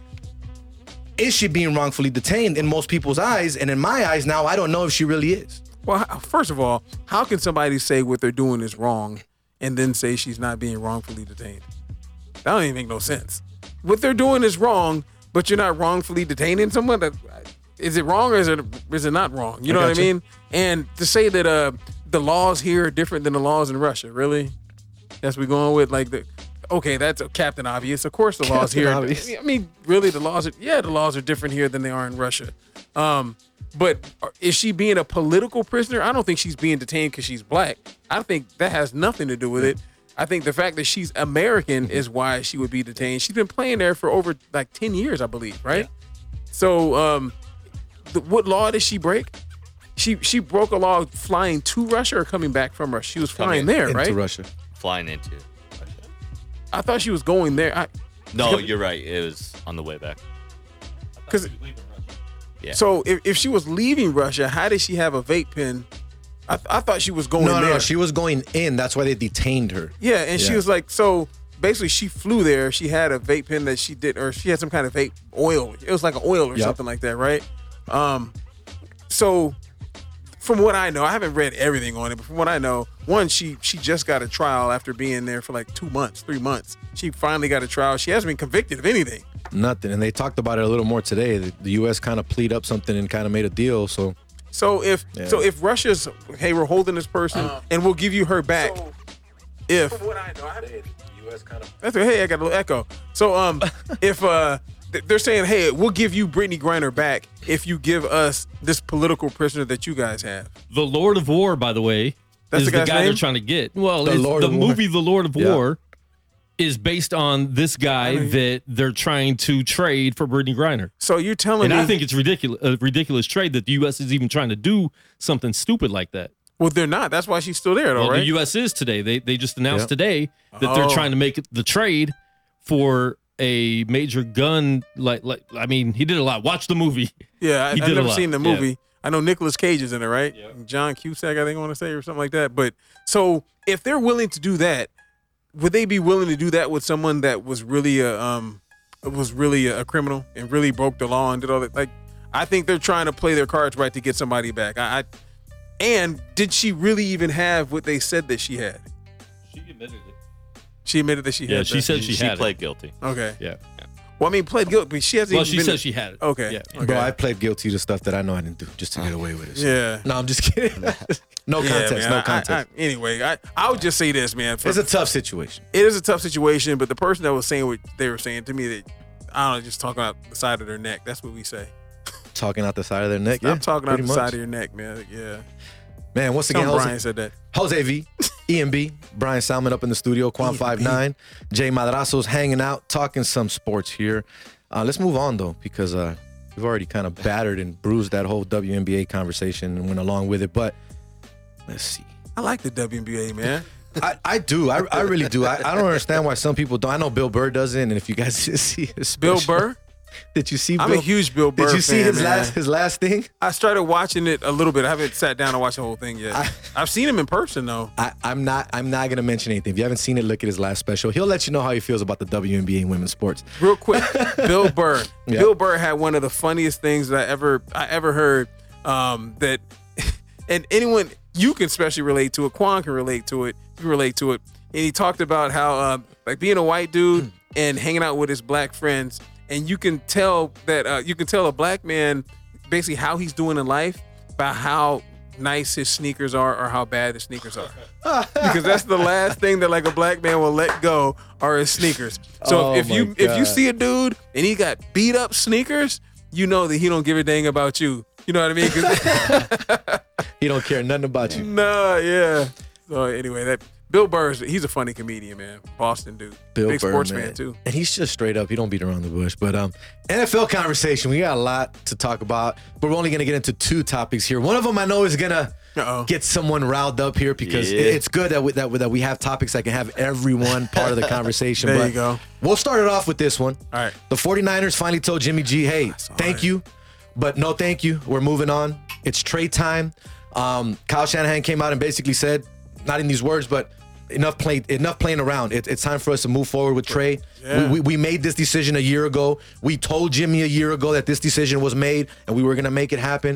is she being wrongfully detained in most people's eyes? And in my eyes, now I don't know if she really is. Well, first of all, how can somebody say what they're doing is wrong and then say she's not being wrongfully detained? That don't even make no sense. What they're doing is wrong, but you're not wrongfully detaining someone. That, is it wrong or is it is it not wrong? You know what I mean? And to say that uh, the laws here are different than the laws in Russia, really? That's what we're going with. Like the okay, that's a Captain Obvious. Of course, the laws Captain here. Obvious. I mean, really, the laws are yeah, the laws are different here than they are in Russia. Um, but is she being a political prisoner? I don't think she's being detained because she's black. I think that has nothing to do with it. I think the fact that she's American is why she would be detained. She's been playing there for over like ten years, I believe, right? Yeah. So, um, the, what law did she break? She she broke a law flying to Russia or coming back from Russia. She was flying Coming there, into right? Russia. Flying into. I thought she was going there. I, No, you're right. It was on the way back. Because Yeah. so if, if she was leaving Russia, how did she have a vape pen? I, I thought she was going No, no, there. no, she was going in. That's why they detained her. Yeah, and she Yeah. was like, so basically she flew there. She had a vape pen that she did, or she had some kind of vape oil. It was like an oil or Yep. something like that, right? Um, so from what I know, I haven't read everything on it, but from what I know, one, she she just got a trial after being there for like two months, three months. She finally got a trial. She hasn't been convicted of anything. Nothing. And they talked about it a little more today. The, the U S kind of plead up something and kind of made a deal. So So if Yeah. so if Russia's, hey, we're holding this person and we'll give you her back. if from what I know, I the U S kind of That's okay. Hey, I got a little echo. So, um, if uh, th- they're saying, hey, we'll give you Brittany Griner back if you give us this political prisoner that you guys have. The Lord of War, by the way, That's is the the, guy's guy name? they're trying to get. Well, The it's, Lord the of War. movie The Lord of Yeah. War is based on this guy that they're trying to trade for Brittany Griner. So you're telling And me, I think it's ridiculous, a ridiculous trade that the U S is even trying to do something stupid like that. well, they're not. That's why she's still there, though, Well, right? the U S is today. They they just announced Yeah. today that they're Oh. trying to make the trade for a major gun. Like like I mean, he did a lot. Watch the movie. yeah, I, he I've did a never lot. seen the Yeah. movie. I know Nicolas Cage is in it, right? John Cusack, I think I want to say, or something like that. But so if they're willing to do that, would they be willing to do that with someone that was really a um was really a, a criminal and really broke the law and did all that? Like, I think they're trying to play their cards right to get somebody back. I, I and did she really even have what they said that she had? She admitted it. She admitted that she Yeah, had. she that? said she, She had played it. guilty. Okay. Yeah. Well, I mean, pled guilty, but she hasn't. Well, even she been said she had it. Okay. Yeah. Okay. Bro, I pled guilty to stuff that I know I didn't do just to get away with it. So. Yeah. No, I'm just kidding. no Yeah, contest. man. no I- I- contest. I- anyway, I I would just say this, man. For- it's a tough situation. it is a tough situation, but the person that was saying what they were saying to me, that I don't know, just talking out the side of their neck. That's what we say. Talking out the side of their neck. Stop yeah, talking out pretty the much. side of your neck, man. Yeah. Man, once Tell again, them Jose, Brian said that. Jose V, E M B, Brian Salmon up in the studio, Quan five nine, Jay Madrazo's hanging out, talking some sports here. Uh, let's move on, though, because uh, we've already kind of battered and bruised that whole W N B A conversation and went along with it. But let's see. I like the W N B A, man. I, I do. I, I really do. I, I don't understand why some people don't. I know Bill Burr doesn't, and if you guys see his Bill special- Burr? Did you see I'm Bill? a huge Bill Burr Did you see fan, his man. last his last thing? I started watching it a little bit. I haven't sat down and watched the whole thing yet. I, I've seen him in person, though. I, I'm not I'm not gonna mention anything. If you haven't seen it, look at his last special. He'll let you know how he feels about the W N B A and women's sports. Real quick, Bill Burr. Yeah. Bill Burr had one of the funniest things that I ever I ever heard. Um, that and anyone you can especially relate to it. Quan can relate to it. You can relate to it. And he talked about how uh, like being a white dude and hanging out with his black friends, and you can tell that uh, you can tell a black man basically how he's doing in life by how nice his sneakers are or how bad his sneakers are. Because that's the last thing that like a black man will let go are his sneakers. So Oh if my you if you God. see a dude and he got beat up sneakers, you know that he don't give a dang about you. You know what I mean? 'Cause- He don't care nothing about you. nah, yeah. So anyway, that Bill Burr, he's a funny comedian, man. Boston dude. Bill Big Burr, sports man. fan too. And he's just straight up. He don't beat around the bush. But um, N F L conversation. We got a lot to talk about, but we're only gonna get into two topics here. One of them I know is gonna Uh-oh. get someone riled up here because Yeah. it- it's good that we, that we, that we have topics that can have everyone part of the conversation. There but you go. We'll start it off with this one. All right. The 49ers finally told Jimmy G, hey, thank you, but no thank you. We're moving on. It's trade time. Um, Kyle Shanahan came out and basically said, not in these words, but enough play, enough playing around. It, it's time for us to move forward with Trey. Yeah. We, we, we made this decision a year ago. We told Jimmy a year ago that this decision was made and we were going to make it happen.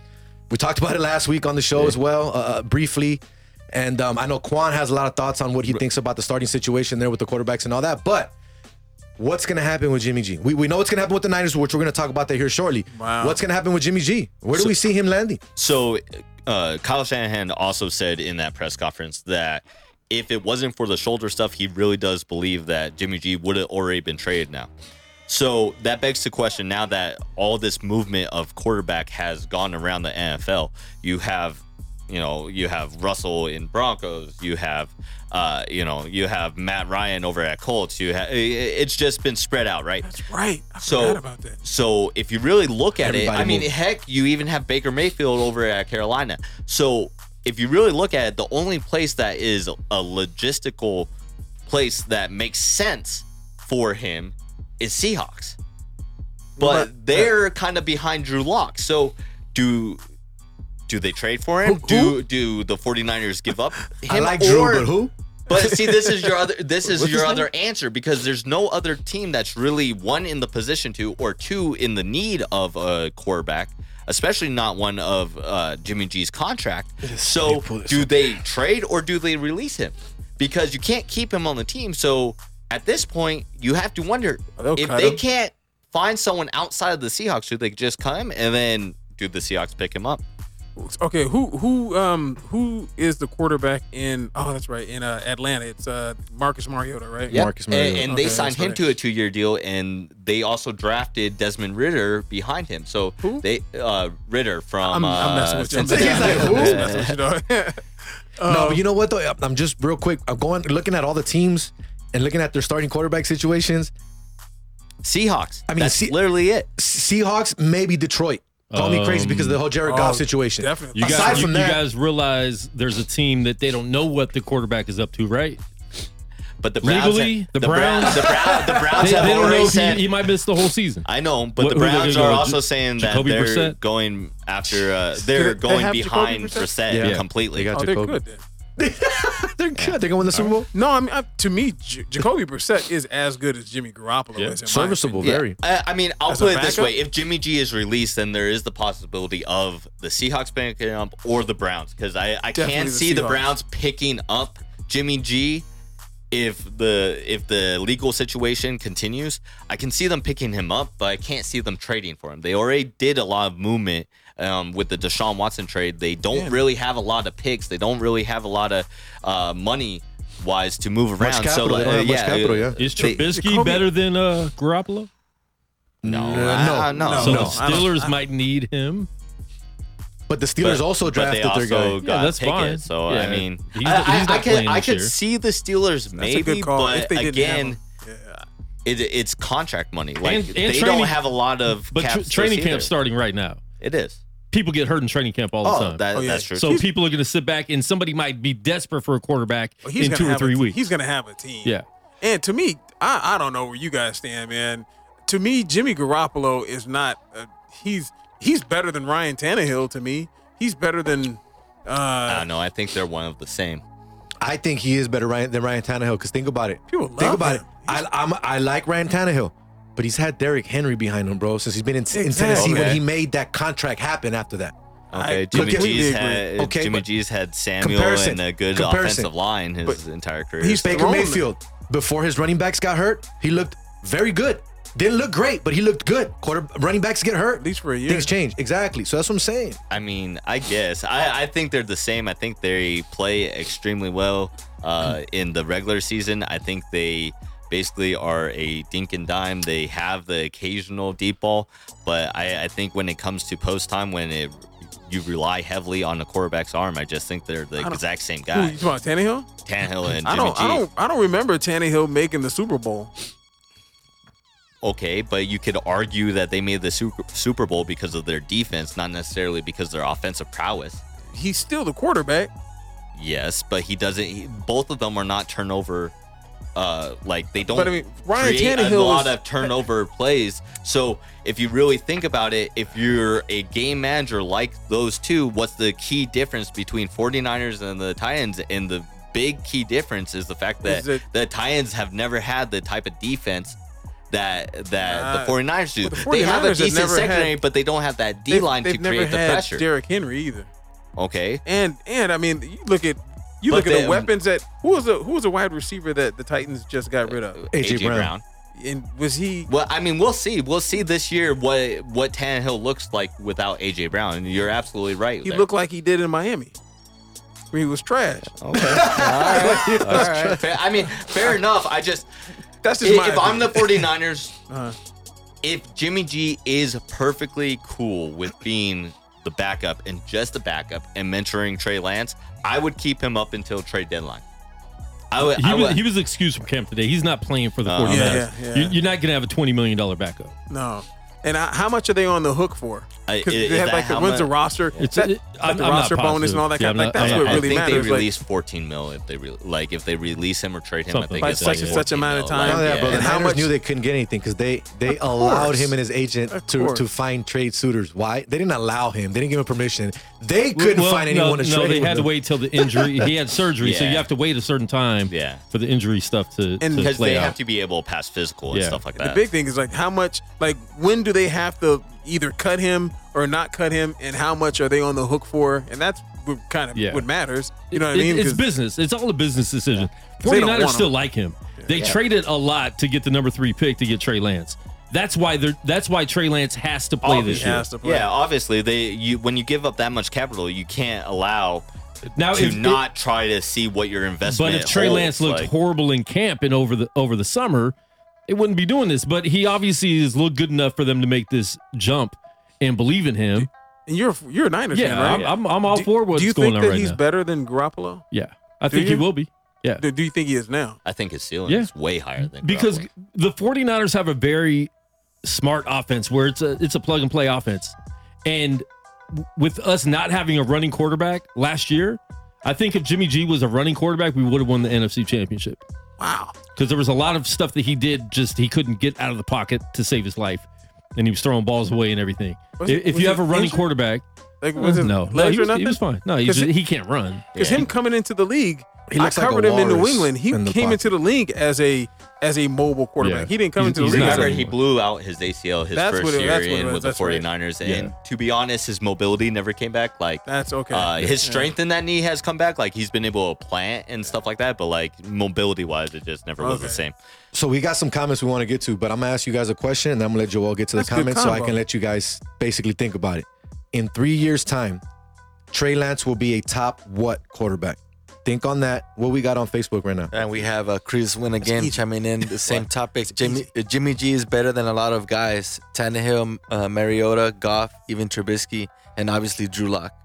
We talked about it last week on the show as well, uh, briefly. And um, I know Quan has a lot of thoughts on what he thinks about the starting situation there with the quarterbacks and all that. But what's going to happen with Jimmy G? We, we know what's going to happen with the Niners, which we're going to talk about that here shortly. Wow. What's going to happen with Jimmy G? Where do So- we see him landing? So, uh, Kyle Shanahan also said in that press conference that if it wasn't for the shoulder stuff, he really does believe that Jimmy G would have already been traded now. So that begs the question, now that all this movement of quarterback has gone around the N F L, you have, you know, you have Russell in Broncos, you have, uh, you know, you have Matt Ryan over at Colts. You have, it's just been spread out, right? That's right. I So, forgot about that. so if you really look at Everybody it, I mean, moved. heck, you even have Baker Mayfield over at Carolina. So if you really look at it, the only place that is a logistical place that makes sense for him is Seahawks. But But- they're kind of behind Drew Lock. So do do they trade for him? Who- Do who? do the 49ers give up him? I like Drew, or- but who? But see, this is your other this is What's your his other answer, because there's no other team that's really, one, in the position to, or two, in the need of a quarterback, especially not one of uh, Jimmy G's contract. So do they trade or do they release him? Because you can't keep him on the team. So at this point, you have to wonder, They'll if cut they him. can't find someone outside of the Seahawks, do they just cut him, and then do the Seahawks pick him up? Okay, who who um who is the quarterback in? Oh, that's right, in uh, Atlanta. It's uh Marcus Mariota, right? Yeah, Marcus and, Mariota. and Okay, they signed that's him right. to a two-year deal, and they also drafted Desmond Ritter behind him. So Who? they uh, Ritter from I'm, I'm messing uh, with you. I'm Cincinnati. messing with you. I'm messing with you, dog. No, Um, but you know what though? I'm just real quick. I'm going looking at all the teams and looking at their starting quarterback situations. Seahawks. I mean, that's Se- literally it. Seahawks, maybe Detroit. Call me crazy because of the whole Jared oh, Goff situation. definitely. You Aside guys, you, from you that, guys realize there's a team that they don't know what the quarterback is up to, right? But the Browns, Legally, the Browns, Browns- the Browns, the Browns They, have they don't know already if said. he, he might miss the whole season. I know, but What- the who are they Browns gonna are go? also J- saying that Jacoby they're Brissett? going after. Uh, they're they going have Jacoby behind Brissett? Brissett Yeah. completely. They got Oh, they're Jacoby. good then. They're good. They're going to win the Super Bowl. No, I mean, I, to me, J- Jacoby Brissett is as good as Jimmy Garoppolo Yeah. is. In my Serviceable, opinion. very. I, I mean, I'll As a put it this backup? way: if Jimmy G is released, then there is the possibility of the Seahawks picking him up or the Browns, because I, I Definitely can't the see the Seahawks. Browns picking up Jimmy G if the if the legal situation continues. I can see them picking him up, but I can't see them trading for him. They already did a lot of movement um, with the Deshaun Watson trade. They don't Yeah. really have a lot of picks. They don't really have a lot of uh, money wise to move around. Much capital. So They don't uh, have much yeah, capital, uh, yeah. Is they- Trubisky Jacoby- better than uh, Garoppolo? No, No, uh, no, no. So No, the I don't- Steelers I- might need him. But the Steelers But- also but they drafted their guy. also got Yeah, that's Pickett, fine. So Yeah. I mean, He's- I, I, he's not I could playing I this could year. see the Steelers That's a maybe, good call. but If they didn't have again, him. it, it's contract money. Like And- and they training- don't have a lot of. But cap tra- space training either. camp's starting right now. It is. People get hurt in training camp all the Oh, time. that, Oh, yeah. that's true. So too. people are going to sit back, and somebody might be desperate for a quarterback Well, he's in gonna two or have three a, weeks. He's going to have a team. Yeah. And to me, I, I don't know where you guys stand, man. To me, Jimmy Garoppolo is not. Uh, he's he's better than Ryan Tannehill. To me, he's better than. Uh, I don't know. I think they're one of the same. I think he is better Ryan, than Ryan Tannehill because think about it. People love think about him. it. I, I'm, I like Ryan Tannehill, but he's had Derrick Henry behind him, bro, since he's been in, in Exactly. Tennessee when Okay. he made that contract happen after that. Okay, I Jimmy completely G's agree. had Okay, Jimmy but G's had Samuel comparison- and a good comparison. offensive line his But entire career. he's Baker thrown Mayfield, before his running backs got hurt, he looked very good. Didn't look great, but he looked good. Quarter running backs get hurt. At least for a year. Things change. Exactly. So that's what I'm saying. I mean, I guess I, I think they're the same. I think they play extremely well uh, in the regular season. I think they basically are a dink and dime. They have the occasional deep ball, but I, I think when it comes to post time, when it you rely heavily on the quarterback's arm, I just think they're the I don't- exact same Who, guy. you talking about Tannehill? Tannehill and Jimmy I don't. G. I don't. I don't remember Tannehill making the Super Bowl. Okay, but you could argue that they made the Super, Super Bowl because of their defense, not necessarily because of their offensive prowess. He's still the quarterback. Yes, but he doesn't. He, both of them are not turnover. Uh, like they don't. But I mean, Ryan create a Tannehill lot is- of turnover plays. So if you really think about it, if you're a game manager like those two, what's the key difference between 49ers and the Titans? And the big key difference is the fact that Is it- the Titans have never had the type of defense that that Uh, the 49ers do. well, the They have a 49ers have decent never had- secondary, but they don't have that D They've- line to they've never create the had pressure. Derrick Henry either. Okay. And and I mean, you look at you But look at they- the weapons that who was the who was the wide receiver that the Titans just got rid of? A J Brown. And was he? Well, I mean, we'll see. We'll see this year what what Tannehill looks like without A J Brown. And you're absolutely right. He there. looked like he did in Miami. Where he was trash. Okay. All right. All right. Fair, I mean, fair enough. I just That's just if, my if I'm the opinion. 49ers, Uh-huh. if Jimmy G is perfectly cool with being the backup and just the backup and mentoring Trey Lance, I would keep him up until trade deadline. I would. He, I was, would he was excused from camp today. He's not playing for the Oh. 49ers. Yeah, yeah, yeah. You- You're not going to have a twenty million dollars backup. No. And I, how much are they on the hook for? I- Because is they have that like the how when's the much- roster? It's- that, it- like I'm- the I'm not roster bonus positive. and all that Yeah, kind I'm of not- like that's I- what I really think matters. they Like, release fourteen mil if they re- like if they release him or trade him. Something I think like it's that, Like such yeah. and such amount of fourteen time. mil, Oh, yeah, like, but the And how Niners much- knew they couldn't get anything because they they Of allowed course. him and his agent Of to, course. to find trade suitors. Why? They didn't allow him. They didn't give him permission. They couldn't Well, find no, anyone to no, trade they with had to him. wait till the injury. He had surgery, so Yeah. you have to wait a certain time Yeah. for the injury stuff to, And- to because play they out. have to be able to pass physical and Yeah. stuff like The that. big thing is like how much, like when do they have to either cut him or not cut him, and how much are they on the hook for? And that's what kind of Yeah. what matters. You know what It- I mean? It's 'Cause business. It's all a business decision. They don't 49ers want still him. like him. They Yeah. traded a lot to get the number three pick to get Trey Lance. That's why they're. That's why Trey Lance has to play Obviously this year. has to play. Yeah, obviously they you when you give up that much capital, you can't allow Now, to if- not try to see what your investment. But if Trey holds. Lance looked like, horrible in camp and over the over the summer, it wouldn't be doing this. But he obviously has looked good enough for them to make this jump and believe in him. And you're you're a Niners Yeah, fan, right? I'm, I'm, I'm all do, for what's Do you going think on that right he's now. better than Garoppolo? Yeah, I Do think he you? will be. Yeah, Do, do you think he is now? I think his ceiling Yeah. is way higher than because Garoppolo. the 49ers have a very smart offense where it's a it's a plug and play offense. And w- with us not having a running quarterback last year, I think if Jimmy G was a running quarterback, we would have won the N F C Championship. Wow. Because there was a lot of stuff that he did just he couldn't get out of the pocket to save his life. And he was throwing balls away and everything. Was if he- if was you he have a running injured? quarterback, Like was uh, it no, no, legs he or was, nothing? he was fine. No, he's 'Cause just, he- he can't run. Because Yeah. him coming into the league, He I looks like a covered him in New walrus England. He in the came pocket. into the league as a as a mobile quarterback. Yeah. He didn't come He's- into the he's league. not as a- Remember, he blew out his A C L his That's first what it- year that's what it in was. with the That's right. 49ers. And Yeah. to be honest, his mobility never came back. Like, That's okay. uh, his Yeah. strength in that knee has come back. Like, he's been able to plant and stuff like that. But, like, mobility wise, it just never was the Okay. same. So we got some comments we want to get to, but I'm gonna ask you guys a question, and then I'm gonna let Joel get to That's the a good comments so I combo. can let you guys basically think about it. In three years' time, Trey Lance will be a top what quarterback? Think on that. What we got on Facebook right now? And we have uh, Chris win again chiming in the same topics. Jimmy, uh, Jimmy G is better than a lot of guys. Tannehill, uh, Mariota, Goff, even Trubisky, and obviously Drew Lock.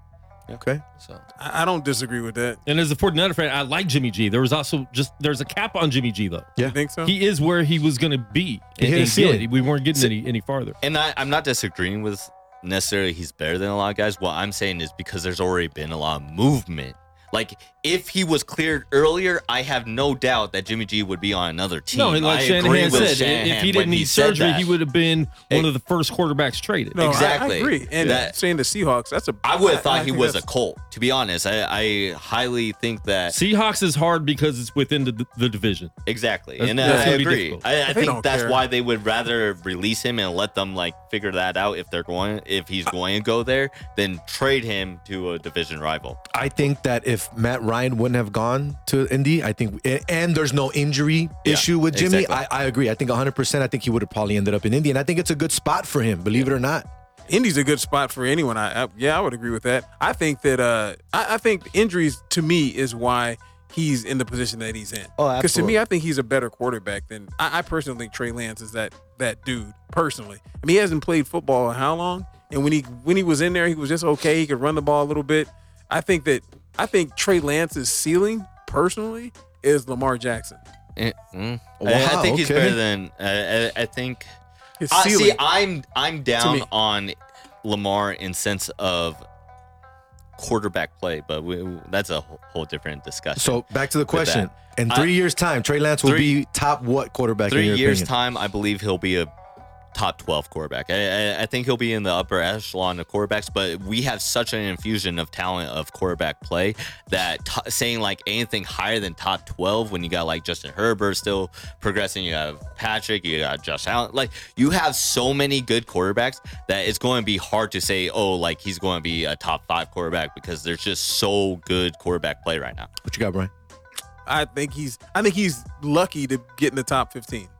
Okay. So I, I don't disagree with that. And as a 49er fan, I like Jimmy G. There was also just there's a cap on Jimmy G though. Yeah. You think so? He is where he was going to be. He And hit a he ceiling. did. We weren't getting any any farther. And I, I'm not disagreeing with necessarily he's better than a lot of guys. What I'm saying is because there's already been a lot of movement. Like, if he was cleared earlier, I have no doubt that Jimmy G would be on another team. No, and like I Shanahan agree with said, Shanahan if he when didn't need said surgery, that. he would have been one of the first quarterbacks traded. No, I- Exactly. I, agree. And That- saying the Seahawks, that's a. I would have I- thought I he think was a that's- Colt, to be honest. I, I highly think that. Seahawks is hard because it's within the, the division. Exactly. That's- and that's I gonna be agree. difficult. I, I They think don't that's care. why they would rather release him and let them like figure that out if they're going if he's going to go there than trade him to a division rival. I think that if Matt Ryan wouldn't have gone to Indy, I think, and there's no injury Yeah, issue with Jimmy, exactly. I, I agree. I think one hundred percent. I think he would have probably ended up in Indy, and I think it's a good spot for him, believe it or not. Indy's a good spot for anyone. I, I yeah, I would agree with that. I think that uh, I, I think injuries to me is why he's in the position that he's in. Oh, Because to absolutely. me, I think he's a better quarterback than I, I personally think Trey Lance is that that dude. Personally, I mean, he hasn't played football in how long? And when he when he was in there, he was just okay. He could run the ball a little bit. I think that I think Trey Lance's ceiling, personally, is Lamar Jackson. Eh, mm. Wow, I, I think he's okay. better than. Uh, I, I think. His Uh, ceiling. see, I'm I'm me. down on Lamar in sense of quarterback play, but we, that's a whole, whole different discussion. So back to the with question. that. In I- three years' time, Trey Lance will Three- be top what quarterback in Three your years opinion? time, I believe he'll be a top twelve quarterback. I, I, I think he'll be in the upper echelon of quarterbacks, but we have such an infusion of talent of quarterback play that t- saying like anything higher than top twelve when you got like Justin Herbert still progressing, you have Patrick, you got Josh Allen, like you have so many good quarterbacks that it's going to be hard to say, oh, like he's going to be a top five quarterback because there's just so good quarterback play right now. What you got, Brian? I think he's I think he's lucky to get in the top fifteen.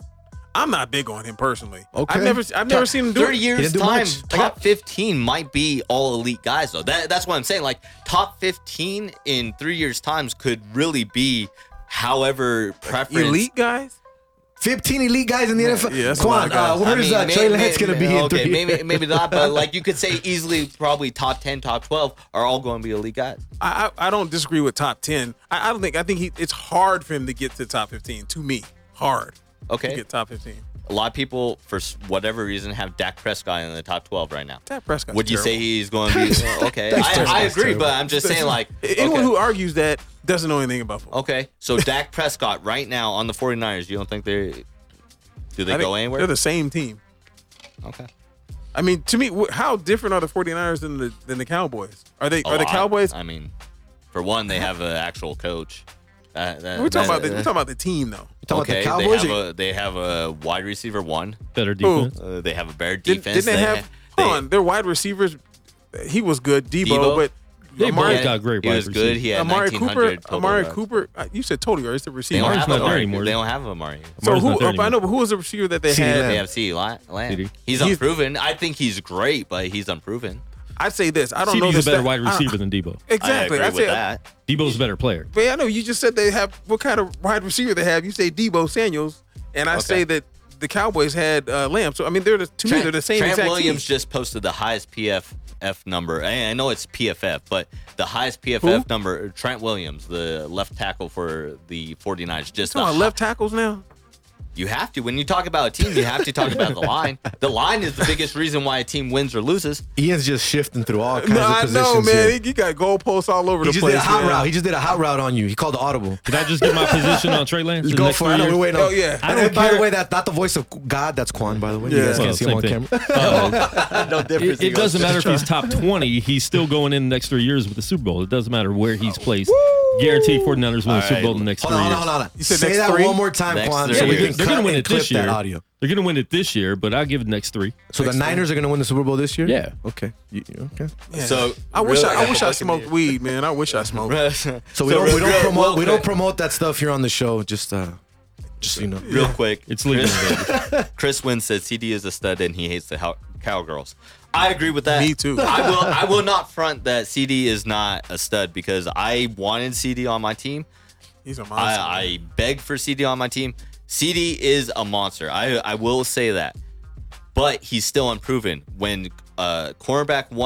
I'm not big on him personally. Okay. I've never I've never seen him do Thirty it. years didn't do time, much. top fifteen might be all elite guys though. That, that's what I'm saying. Like top fifteen in three years times could really be however preference. Elite guys? fifteen elite guys in the N F L. yeah, that's a lot Quan, of guys. uh, where I is mean, uh, may- Trey may- Lance going to be in okay, three maybe years? maybe not, but like you could say easily probably top ten, top twelve are all going to be elite guys. I, I I don't disagree with top ten. I, I don't think I think he it's hard for him to get to top fifteen. To me, hard to Okay, get top fifteen. a lot of people for s- whatever reason have Dak Prescott in the top twelve right now. Dak Prescott's Would you say terrible. he's going to be well, okay? Dak I, I Prescott's agree, but terrible. I'm just saying like Anyone okay. who argues that doesn't know anything about football. Okay, so Dak Prescott right now on the 49ers, you don't think they do they I think go anywhere? They're the same team. Okay. I mean, to me, wh- how different are the 49ers than the than the Cowboys? Are they A are the lot. Cowboys? I mean, for one, they have an actual coach. That, that, we're talking that- about the, we're talking about the team though. talking about the okay, Cowboys They or- have, a, they have a wide receiver one. Better defense. Uh, they have a better Did, defense. didn't they have? they- Hold on, their wide receivers. He was good, Debo, Debo? but They Amari, both got great He wide was good. receivers. He had Amari nineteen Cooper. hundred total Amari yards. Cooper. uh, You said total yards. The They receiver. don't Amari's have not there Amari. anymore. They don't have Amari. So Amari's who? not there I know, anymore. but who was the receiver that they CeeDee had? Lamb. They have C. Lamb. CeeDee. He's He's- unproven. I think he's great, but he's unproven. I'd say this. I don't C know D's a this. better stat- wide I- receiver than Debo. Exactly. I I'd agree say. with that. Debo's a better player. But I know you just said they have what kind of wide receiver they have. You say Debo Samuels, and I Okay. say that the Cowboys had uh, Lamb. So I mean, they're the, to me they're the same Trent exact Williams team. just posted the highest P F F number. I, I know it's P F F, but the highest P F F Who? number, Trent Williams, the left tackle for the 49ers. Just Talking the about left tackles now. You have to. When you talk about a team, you have to talk about the line. The line is the biggest reason why a team wins or loses. Ian's just shifting through all kinds No, of I positions know, man. here. He, he got goalposts all over He the just place. did a hot man. route. He just did a hot route on you. He called the audible. Did I just get my position on Trey Lance? Let's in the go next for three it. I know years? we're waiting on. Oh, yeah. I And don't by the care. way, that's not the voice of God. That's Quan, by the way. You Yeah. guys Well, can't see him same on thing. camera. Uh, no difference. It, it doesn't matter if he's top twenty. He's still going in the next three years with the Super Bowl. It doesn't matter where he's placed. Guaranteed 49ers win the Super Bowl in the next Hold three on, years. hold on, hold on. You said Say next that three? one more time, Next Quan. three So we years. can They're cut going to win and it clip this that year. audio. They're going to win it this year, but I'll give it next three. So the Niners are going to win the Super Bowl this year? Yeah. Okay. You- you- okay. Yeah. So I wish real- I, I wish I smoked weed, man. I wish I smoked. so So we don't we real- don't promote real we don't quick- promote that stuff here on the show. Just uh, just so you know. Real quick, It's legal. Chris, Chris Wynn said C D is a stud and he hates the how- cowgirls. I agree with that. Me too. I will. I will not front that C D is not a stud because I wanted C D on my team. He's a monster. I, I begged for C D on my team. C D is a monster. I I will say that, but he's still unproven. When uh, cornerback one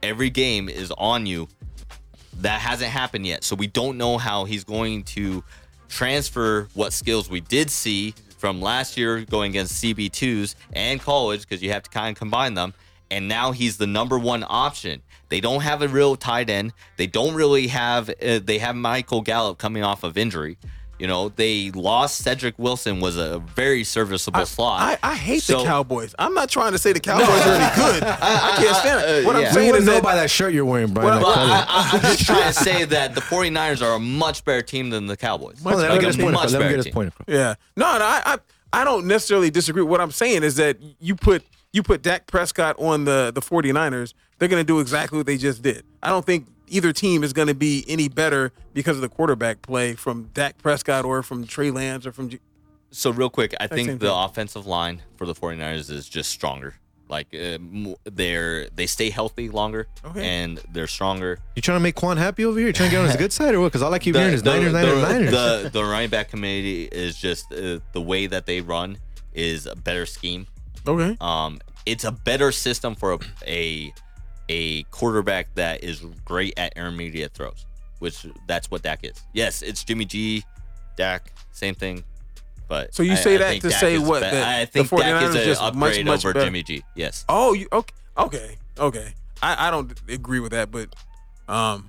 every game is on you. That hasn't happened yet. So we don't know how he's going to transfer what skills we did see from last year going against C B twos and college, because you have to kind of combine them. And now he's the number one option. They don't have a real tight end. They don't really have, uh, they have Michael Gallup coming off of injury. You know, they lost Cedric Wilson, was a very serviceable I, slot. I, I hate so, the Cowboys. I'm not trying to say the Cowboys are any good. I, I can't stand it. What uh, I'm yeah. saying We is know that by that shirt you're wearing, Brian. Well, that color. I, I, I'm just trying to say that the 49ers are a much better team than the Cowboys. Well, let him Like get a his point much across. Let him better get his team. point across. yeah, no, no, I, I, I don't necessarily disagree. What I'm saying is that you put you put Dak Prescott on the the 49ers, they're going to do exactly what they just did. I don't think either team is going to be any better because of the quarterback play from Dak Prescott or from Trey Lance or from. G- So real quick, I Same think thing. the offensive line for the 49ers is just stronger. Like uh, mo- they're they stay healthy longer Okay. and they're stronger. You trying to make Quan happy over here? You trying to get on his good side or what? Because all I keep The, hearing is the, Niners, the, Niners, Niners. the, the running back committee is just uh, the way that they run is a better scheme. okay. Um, it's a better system for a, a a quarterback that is great at intermediate throws, which that's what Dak is. Yes, it's Jimmy G, Dak, same thing. But So you I- say I that think to Dak say is what, be- that I the think Dak 49ers is an just much, upgrade much over better? Jimmy G. Yes. Oh, you okay? Okay, okay. I, I don't agree with that, but um,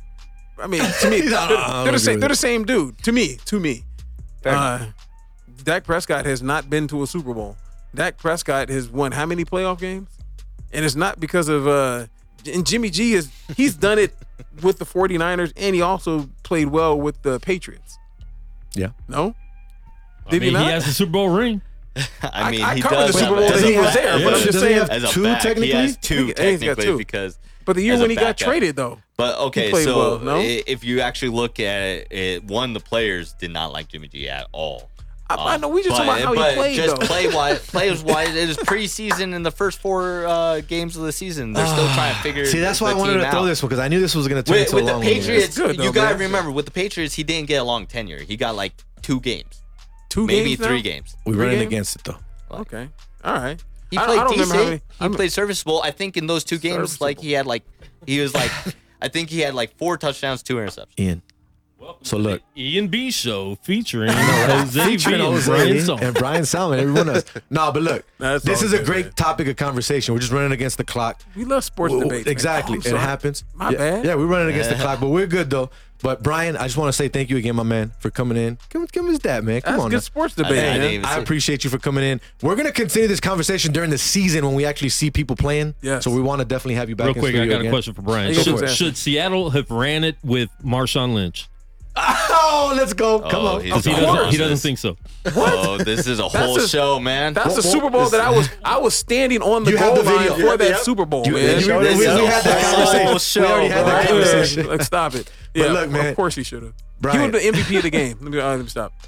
I mean, to me, No, no, I they're, don't they're the same. agree They're with the same dude. To me, to me, Fair uh, Dak Prescott has not been to a Super Bowl. Dak Prescott has won how many playoff games? And it's not because of uh, and Jimmy G is he's done it with the 49ers, and he also played well with the Patriots. Yeah. No. I Did mean, he not? he has a Super Bowl ring. I mean, I he covered does the have Super Bowl as that a he was back- there, but I'm Yeah, just does he saying. have As a two back, technically? he has I two think he's got technically two. because. But the year as a when he got backup. traded, though, But okay, played so well, no? i- if you actually look at it, it, one the players did not like Jimmy G at all. I, I know we just but, talking about how but he played, just though. play wise, players wise, it is preseason in the first four uh, games of the season. They're still trying to figure. See, that's why I the wanted team to throw out. this one because I knew this was going to turn With, into with a the long one. Patriots, It's good, though, you gotta man. remember with the Patriots, he didn't get a long tenure. He got like two games, Two maybe games now? three games. We Three running games? against it though. Okay, all right. He I- played I don't remember how decent. many- He I'm- played serviceable. I think in those two games, like he had like he was like, I think he had like four touchdowns, two interceptions. Ian. So look, E and B show featuring Jose featuring V and Jose Brian Song. and Brian Salmon, everyone else. No, but look, That's this all is a good, great man. topic of conversation. We're just running against the clock. We love sports Well, debates. man. Exactly. Oh, I'm It sorry. happens. My yeah, bad. Yeah, we're running against the clock, but we're good though. But Brian, I just want to say thank you again, my man, for coming in. Give, him- give him his dad, man. Come That's on. good now. sports I- debate, I man. didn't even I see- appreciate you for coming in. We're gonna continue this conversation during the season when we actually see people playing. Yes. So we want to definitely have you back. Real in quick, I studio got a again. question for Brian. Go Should, for it. should Seattle have ran it with Marshawn Lynch? Oh, let's go. Come Oh, on. he's He on doesn't, this. he doesn't think so. Oh, this is a whole a- show, man. That's the Well, Super Bowl well, that I was I was standing on the You have goal the line video. for that Yeah. Super Bowl, You- man. you- This we, we is a had that whole conversation. show, we already had that Right? conversation. Like, stop it. But Yeah, look, man. of course he should have. He Brian. was the M V P of the game. Let me, uh, let me stop.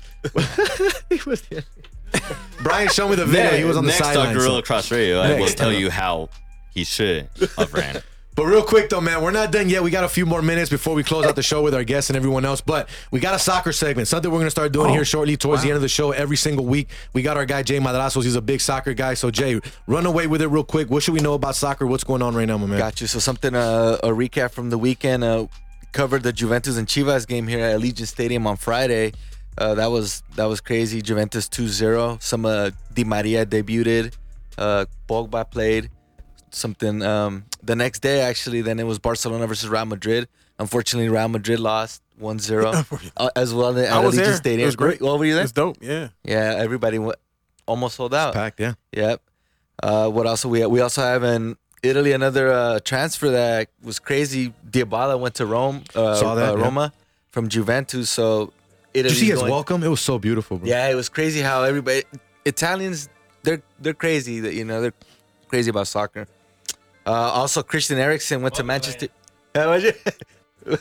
He was the- Brian, show me the video. He was on the Next sideline. on Gorilla so- Cross Radio, I will Next. tell you how he should have ran it. But real quick though, man, we're not done yet. We got a few more minutes before we close out the show with our guests and everyone else. But we got a soccer segment, something we're gonna start doing Oh, here shortly towards wow. the end of the show every single week. We got our guy Jay Madrazos. He's a big soccer guy. So Jay, run away with it real quick. What should we know about soccer? What's going on right now, my man? Got you. So something, uh, a recap from the weekend. Uh, covered the Juventus and Chivas game here at Allegiant Stadium on Friday. Uh, that was that was crazy. Juventus two zero. Some uh, Di Maria debuted. Uh, Pogba played. Something um, the next day, actually, then it was Barcelona versus Real Madrid. Unfortunately, Real Madrid lost one zero uh, as well at I was Allegiant there. Stadium. It was great. Well, were you It there? was dope. Yeah. Yeah, everybody went, almost sold out. Packed, yeah. Yep. Uh, what else? We we also have in Italy another uh, transfer that was crazy. Dybala went to Rome, uh, Saw that, uh, yeah. Roma, from Juventus. So Did Italy. you see his welcome? It was so beautiful, bro. Yeah, it was crazy how everybody Italians they're they're crazy. That you know they're crazy about soccer. Uh, also, Christian Eriksen went to Manchester. Uh, what'd you-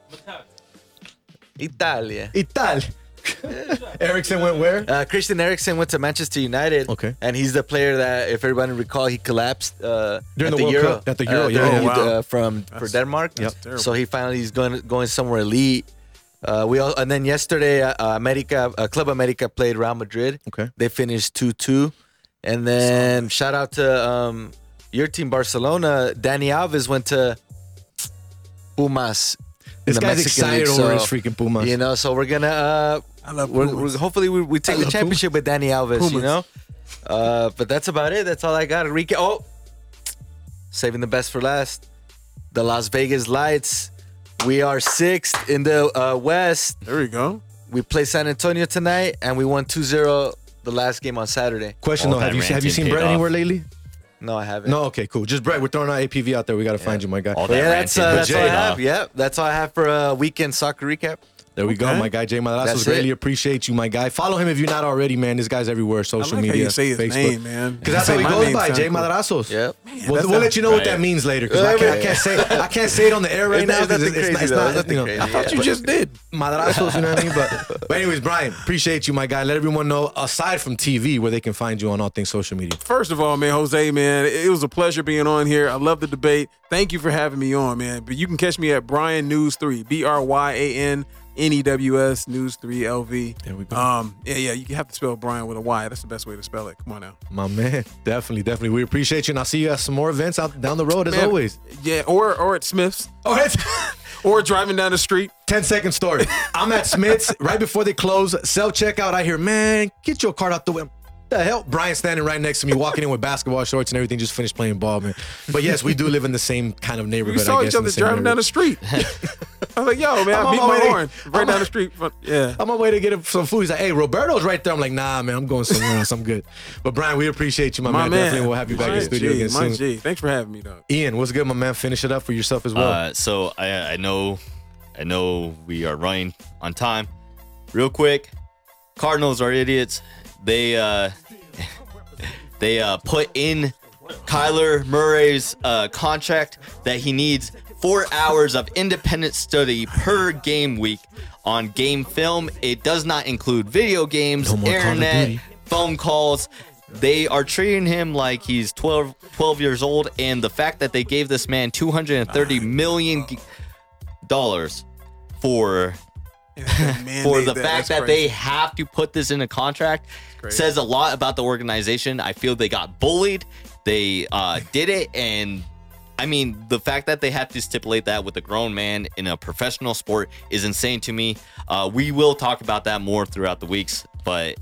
Italia. Italy. Ericsson went where? Uh, Christian Eriksen went to Manchester United. Okay. And he's the player that, if everybody recall, he collapsed uh, During at the World Euro. Cup, at the Euro, Uh, yeah, during yeah. the- Oh, wow. uh, from for That's- Denmark. that's Yep. terrible. So he finally he's going going somewhere elite. Uh, we all, and then yesterday, uh, America, uh, Club America played Real Madrid. Okay. They finished two two, and then shout out to um, your team, Barcelona, Dani Alves went to Pumas. This in the guy's Mexican excited League, over so, his freaking Pumas. You know, so we're gonna. Uh, I love we're, Pumas. we're, hopefully, we, we take I the love championship with Dani Alves. Pumas. You know, uh, but that's about it. That's all I got. Recap. Oh, saving the best for last. The Las Vegas Lights. We are sixth in the uh, West. There we go. We play San Antonio tonight, and we won two zero the last game on Saturday. Question All though, have that you have you ranting seen paid Brett off. anywhere lately? No, I haven't. No, okay, cool. Just Brett, we're throwing out A P V out there. We got to find you, my guy. All But that yeah, that's, uh, ranting that's all I paid have. off. Yeah, that's all I have for a weekend soccer recap. There we go, Okay. my guy Jay Madrazos. That's Greatly it. appreciate you, my guy. Follow him if you're not already, man. This guy's everywhere, social I like media, how you say his Facebook. name, man. Because that's You how he say my goes name by, sound Jay cool. Madrazos. Yep. We'll, that's we'll not- let you know what right. that means later. Because I, can't, I can't say I can't say it on the air right It's now. not- 'cause nothing it's, it's, crazy, it's though. not, Nothing you know, crazy. I thought you just did. Madrazos, you know what I mean? But, but anyways, Brian, appreciate you, my guy. Let everyone know, aside from T V, where they can find you on all things social media. First of all, man, Jose, man, it was a pleasure being on here. I love the debate. Thank you for having me on, man. But you can catch me at Brian News three, B R Y A N N E W S News three L V. There we go. Um, yeah, yeah, you have to spell Brian with a Y. That's the best way to spell it. Come on now. My man, definitely, definitely. We appreciate you, and I'll see you at some more events out down the road, as Man, always. Yeah, or or at Smith's. Oh, it's Or driving down the street. ten second story. I'm at Smith's right before they close. Self checkout. I hear, man, get your cart out the way. The hell? Brian standing right next to me, walking in with basketball shorts and everything, just finished playing ball, man. But yes, we do live in the same kind of neighborhood. We saw I guess, each in the other same driving down the neighborhood. street. I was like, yo, man, I'm I on beat my my way to- horn right I'm down on- the street. But, yeah. I'm on my way to get him some food. He's like, hey, Roberto's right there. I'm like, nah, man, I'm going somewhere else. I'm good. But Brian, we appreciate you, my, My man. man. Definitely we'll have you back My in the studio G, again my soon. G. Thanks for having me, dog. Ian, what's good, my man? Finish it up for yourself as well. Uh, so I, I know, I know we are running on time. Real quick, Cardinals are idiots. They uh, they uh, put in Kyler Murray's uh, contract that he needs four hours of independent study per game week on game film. It does not include video games, No more Call of internet, Duty. phone calls. They are treating him like he's twelve, twelve years old, and the fact that they gave this man two hundred thirty million dollars for for the fact that they have to put this in a contract says a lot about the organization. I feel they got bullied. They uh, did it, and I mean, the fact that they have to stipulate that with a grown man in a professional sport is insane to me. Uh, we will talk about that more throughout the weeks, but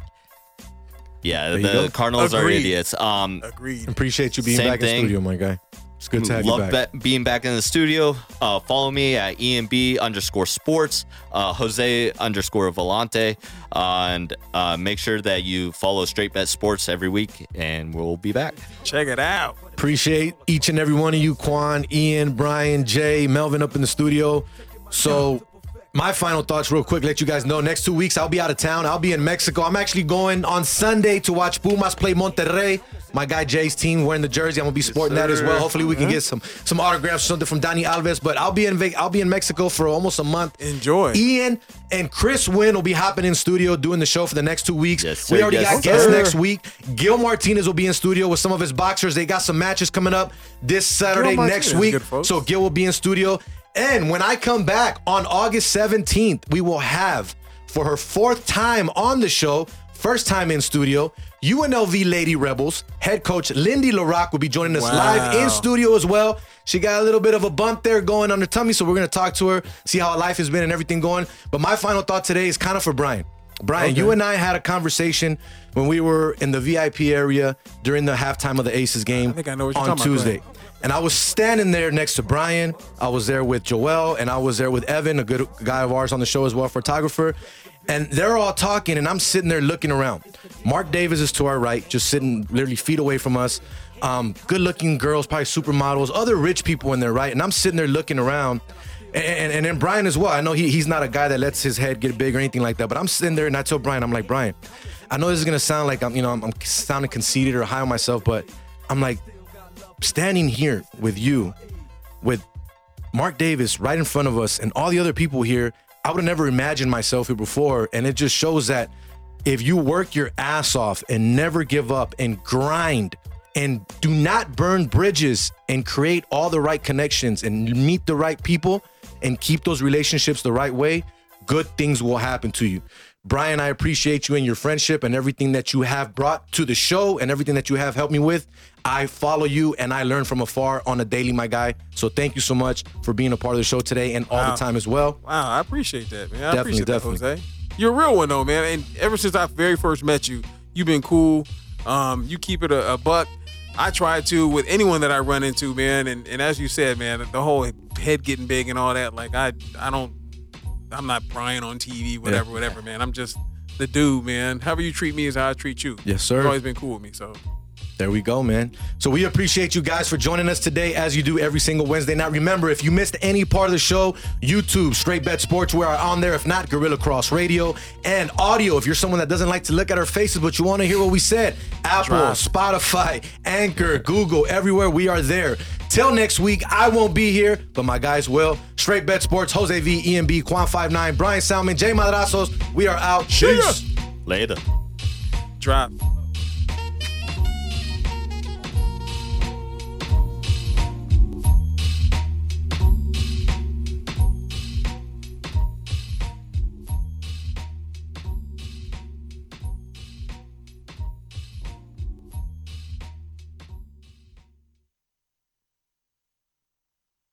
yeah, There you the go. Cardinals are Agreed. idiots. Um, Agreed. Appreciate you being Same back in thing. studio, my guy. It's good to have Love you back. be- being back in the studio. Uh, follow me at E M B underscore sports, uh, Jose underscore Volante, uh, and uh, make sure that you follow Straight Bet Sports every week, and we'll be back. Check it out. Appreciate each and every one of you, Quan, Ian, Brian, Jay, Melvin up in the studio. So my final thoughts real quick, let you guys know. Next two weeks, I'll be out of town. I'll be in Mexico. I'm actually going on Sunday to watch Pumas play Monterrey. My guy Jay's team wearing the jersey. I'm gonna be sporting that as well. Hopefully we can get some some autographs, something from Dani Alves. But I'll be in Ve- I'll be in Mexico for almost a month. Enjoy. Ian and Chris Wynn will be hopping in studio doing the show for the next two weeks. Yes, we sir. already Yes, got guests sir. next week. Gil Martinez will be in studio with some of his boxers. They got some matches coming up this Saturday Gil next Martinez, week. good folks. So Gil will be in studio. And when I come back on August seventeenth, we will have, for her fourth time on the show, first time in studio, U N L V Lady Rebels head coach Lindy LaRock will be joining us Wow. live in studio as well. She got a little bit of a bump there going on her tummy, so we're going to talk to her, see how her life has been and everything going. But my final thought today is kind of for Brian. Brian, Okay. you and I had a conversation when we were in the V I P area during the halftime of the Aces game I think I know what you're on talking about, Tuesday. And I was standing there next to Brian. I was there with Joel, and I was there with Evan, a good guy of ours on the show as well, photographer. And they're all talking, and I'm sitting there looking around. Mark Davis is to our right, just sitting literally feet away from us. Um, good-looking girls, probably supermodels, other rich people in there, right? And I'm sitting there looking around. And, and, and then Brian as well. I know he, he's not a guy that lets his head get big or anything like that, but I'm sitting there, and I told Brian, I'm like, Brian, I know this is going to sound like I'm, you know, I'm, I'm sounding conceited or high on myself, but I'm like, standing here with you, with Mark Davis right in front of us and all the other people here, I would have never imagined myself here before. And it just shows that if you work your ass off and never give up and grind and do not burn bridges and create all the right connections and meet the right people and keep those relationships the right way, good things will happen to you. Brian, I appreciate you and your friendship and everything that you have brought to the show and everything that you have helped me with. I follow you and I learn from afar on a daily, my guy. So thank you so much for being a part of the show today and all Wow. the time as well. Wow, I appreciate that, man. I Definitely, appreciate definitely. that, Jose. You're a real one, though, man. And ever since I very first met you, you've been cool. Um, you keep it a, a buck. I try to with anyone that I run into, man. And, and as you said, man, the whole head getting big and all that, like, I I don't, I'm not Brian on T V, whatever, Yeah. whatever, man. I'm just the dude, man. However you treat me is how I treat you. Yes, sir. You've always been cool with me, so. There we go, man. So we appreciate you guys for joining us today as you do every single Wednesday. Now, remember, if you missed any part of the show, YouTube, Straight Bet Sports, we are on there. If not, Gorilla Cross Radio. And audio, if you're someone that doesn't like to look at our faces, but you want to hear what we said, Apple, Drive. Spotify, Anchor, Google, everywhere, we are there. Till next week, I won't be here, but my guys will. Straight Bet Sports, Jose V, E M B, Quan five nine, Brian Salmon, Jay Madrazos. We are out. Peace. Later. Drop.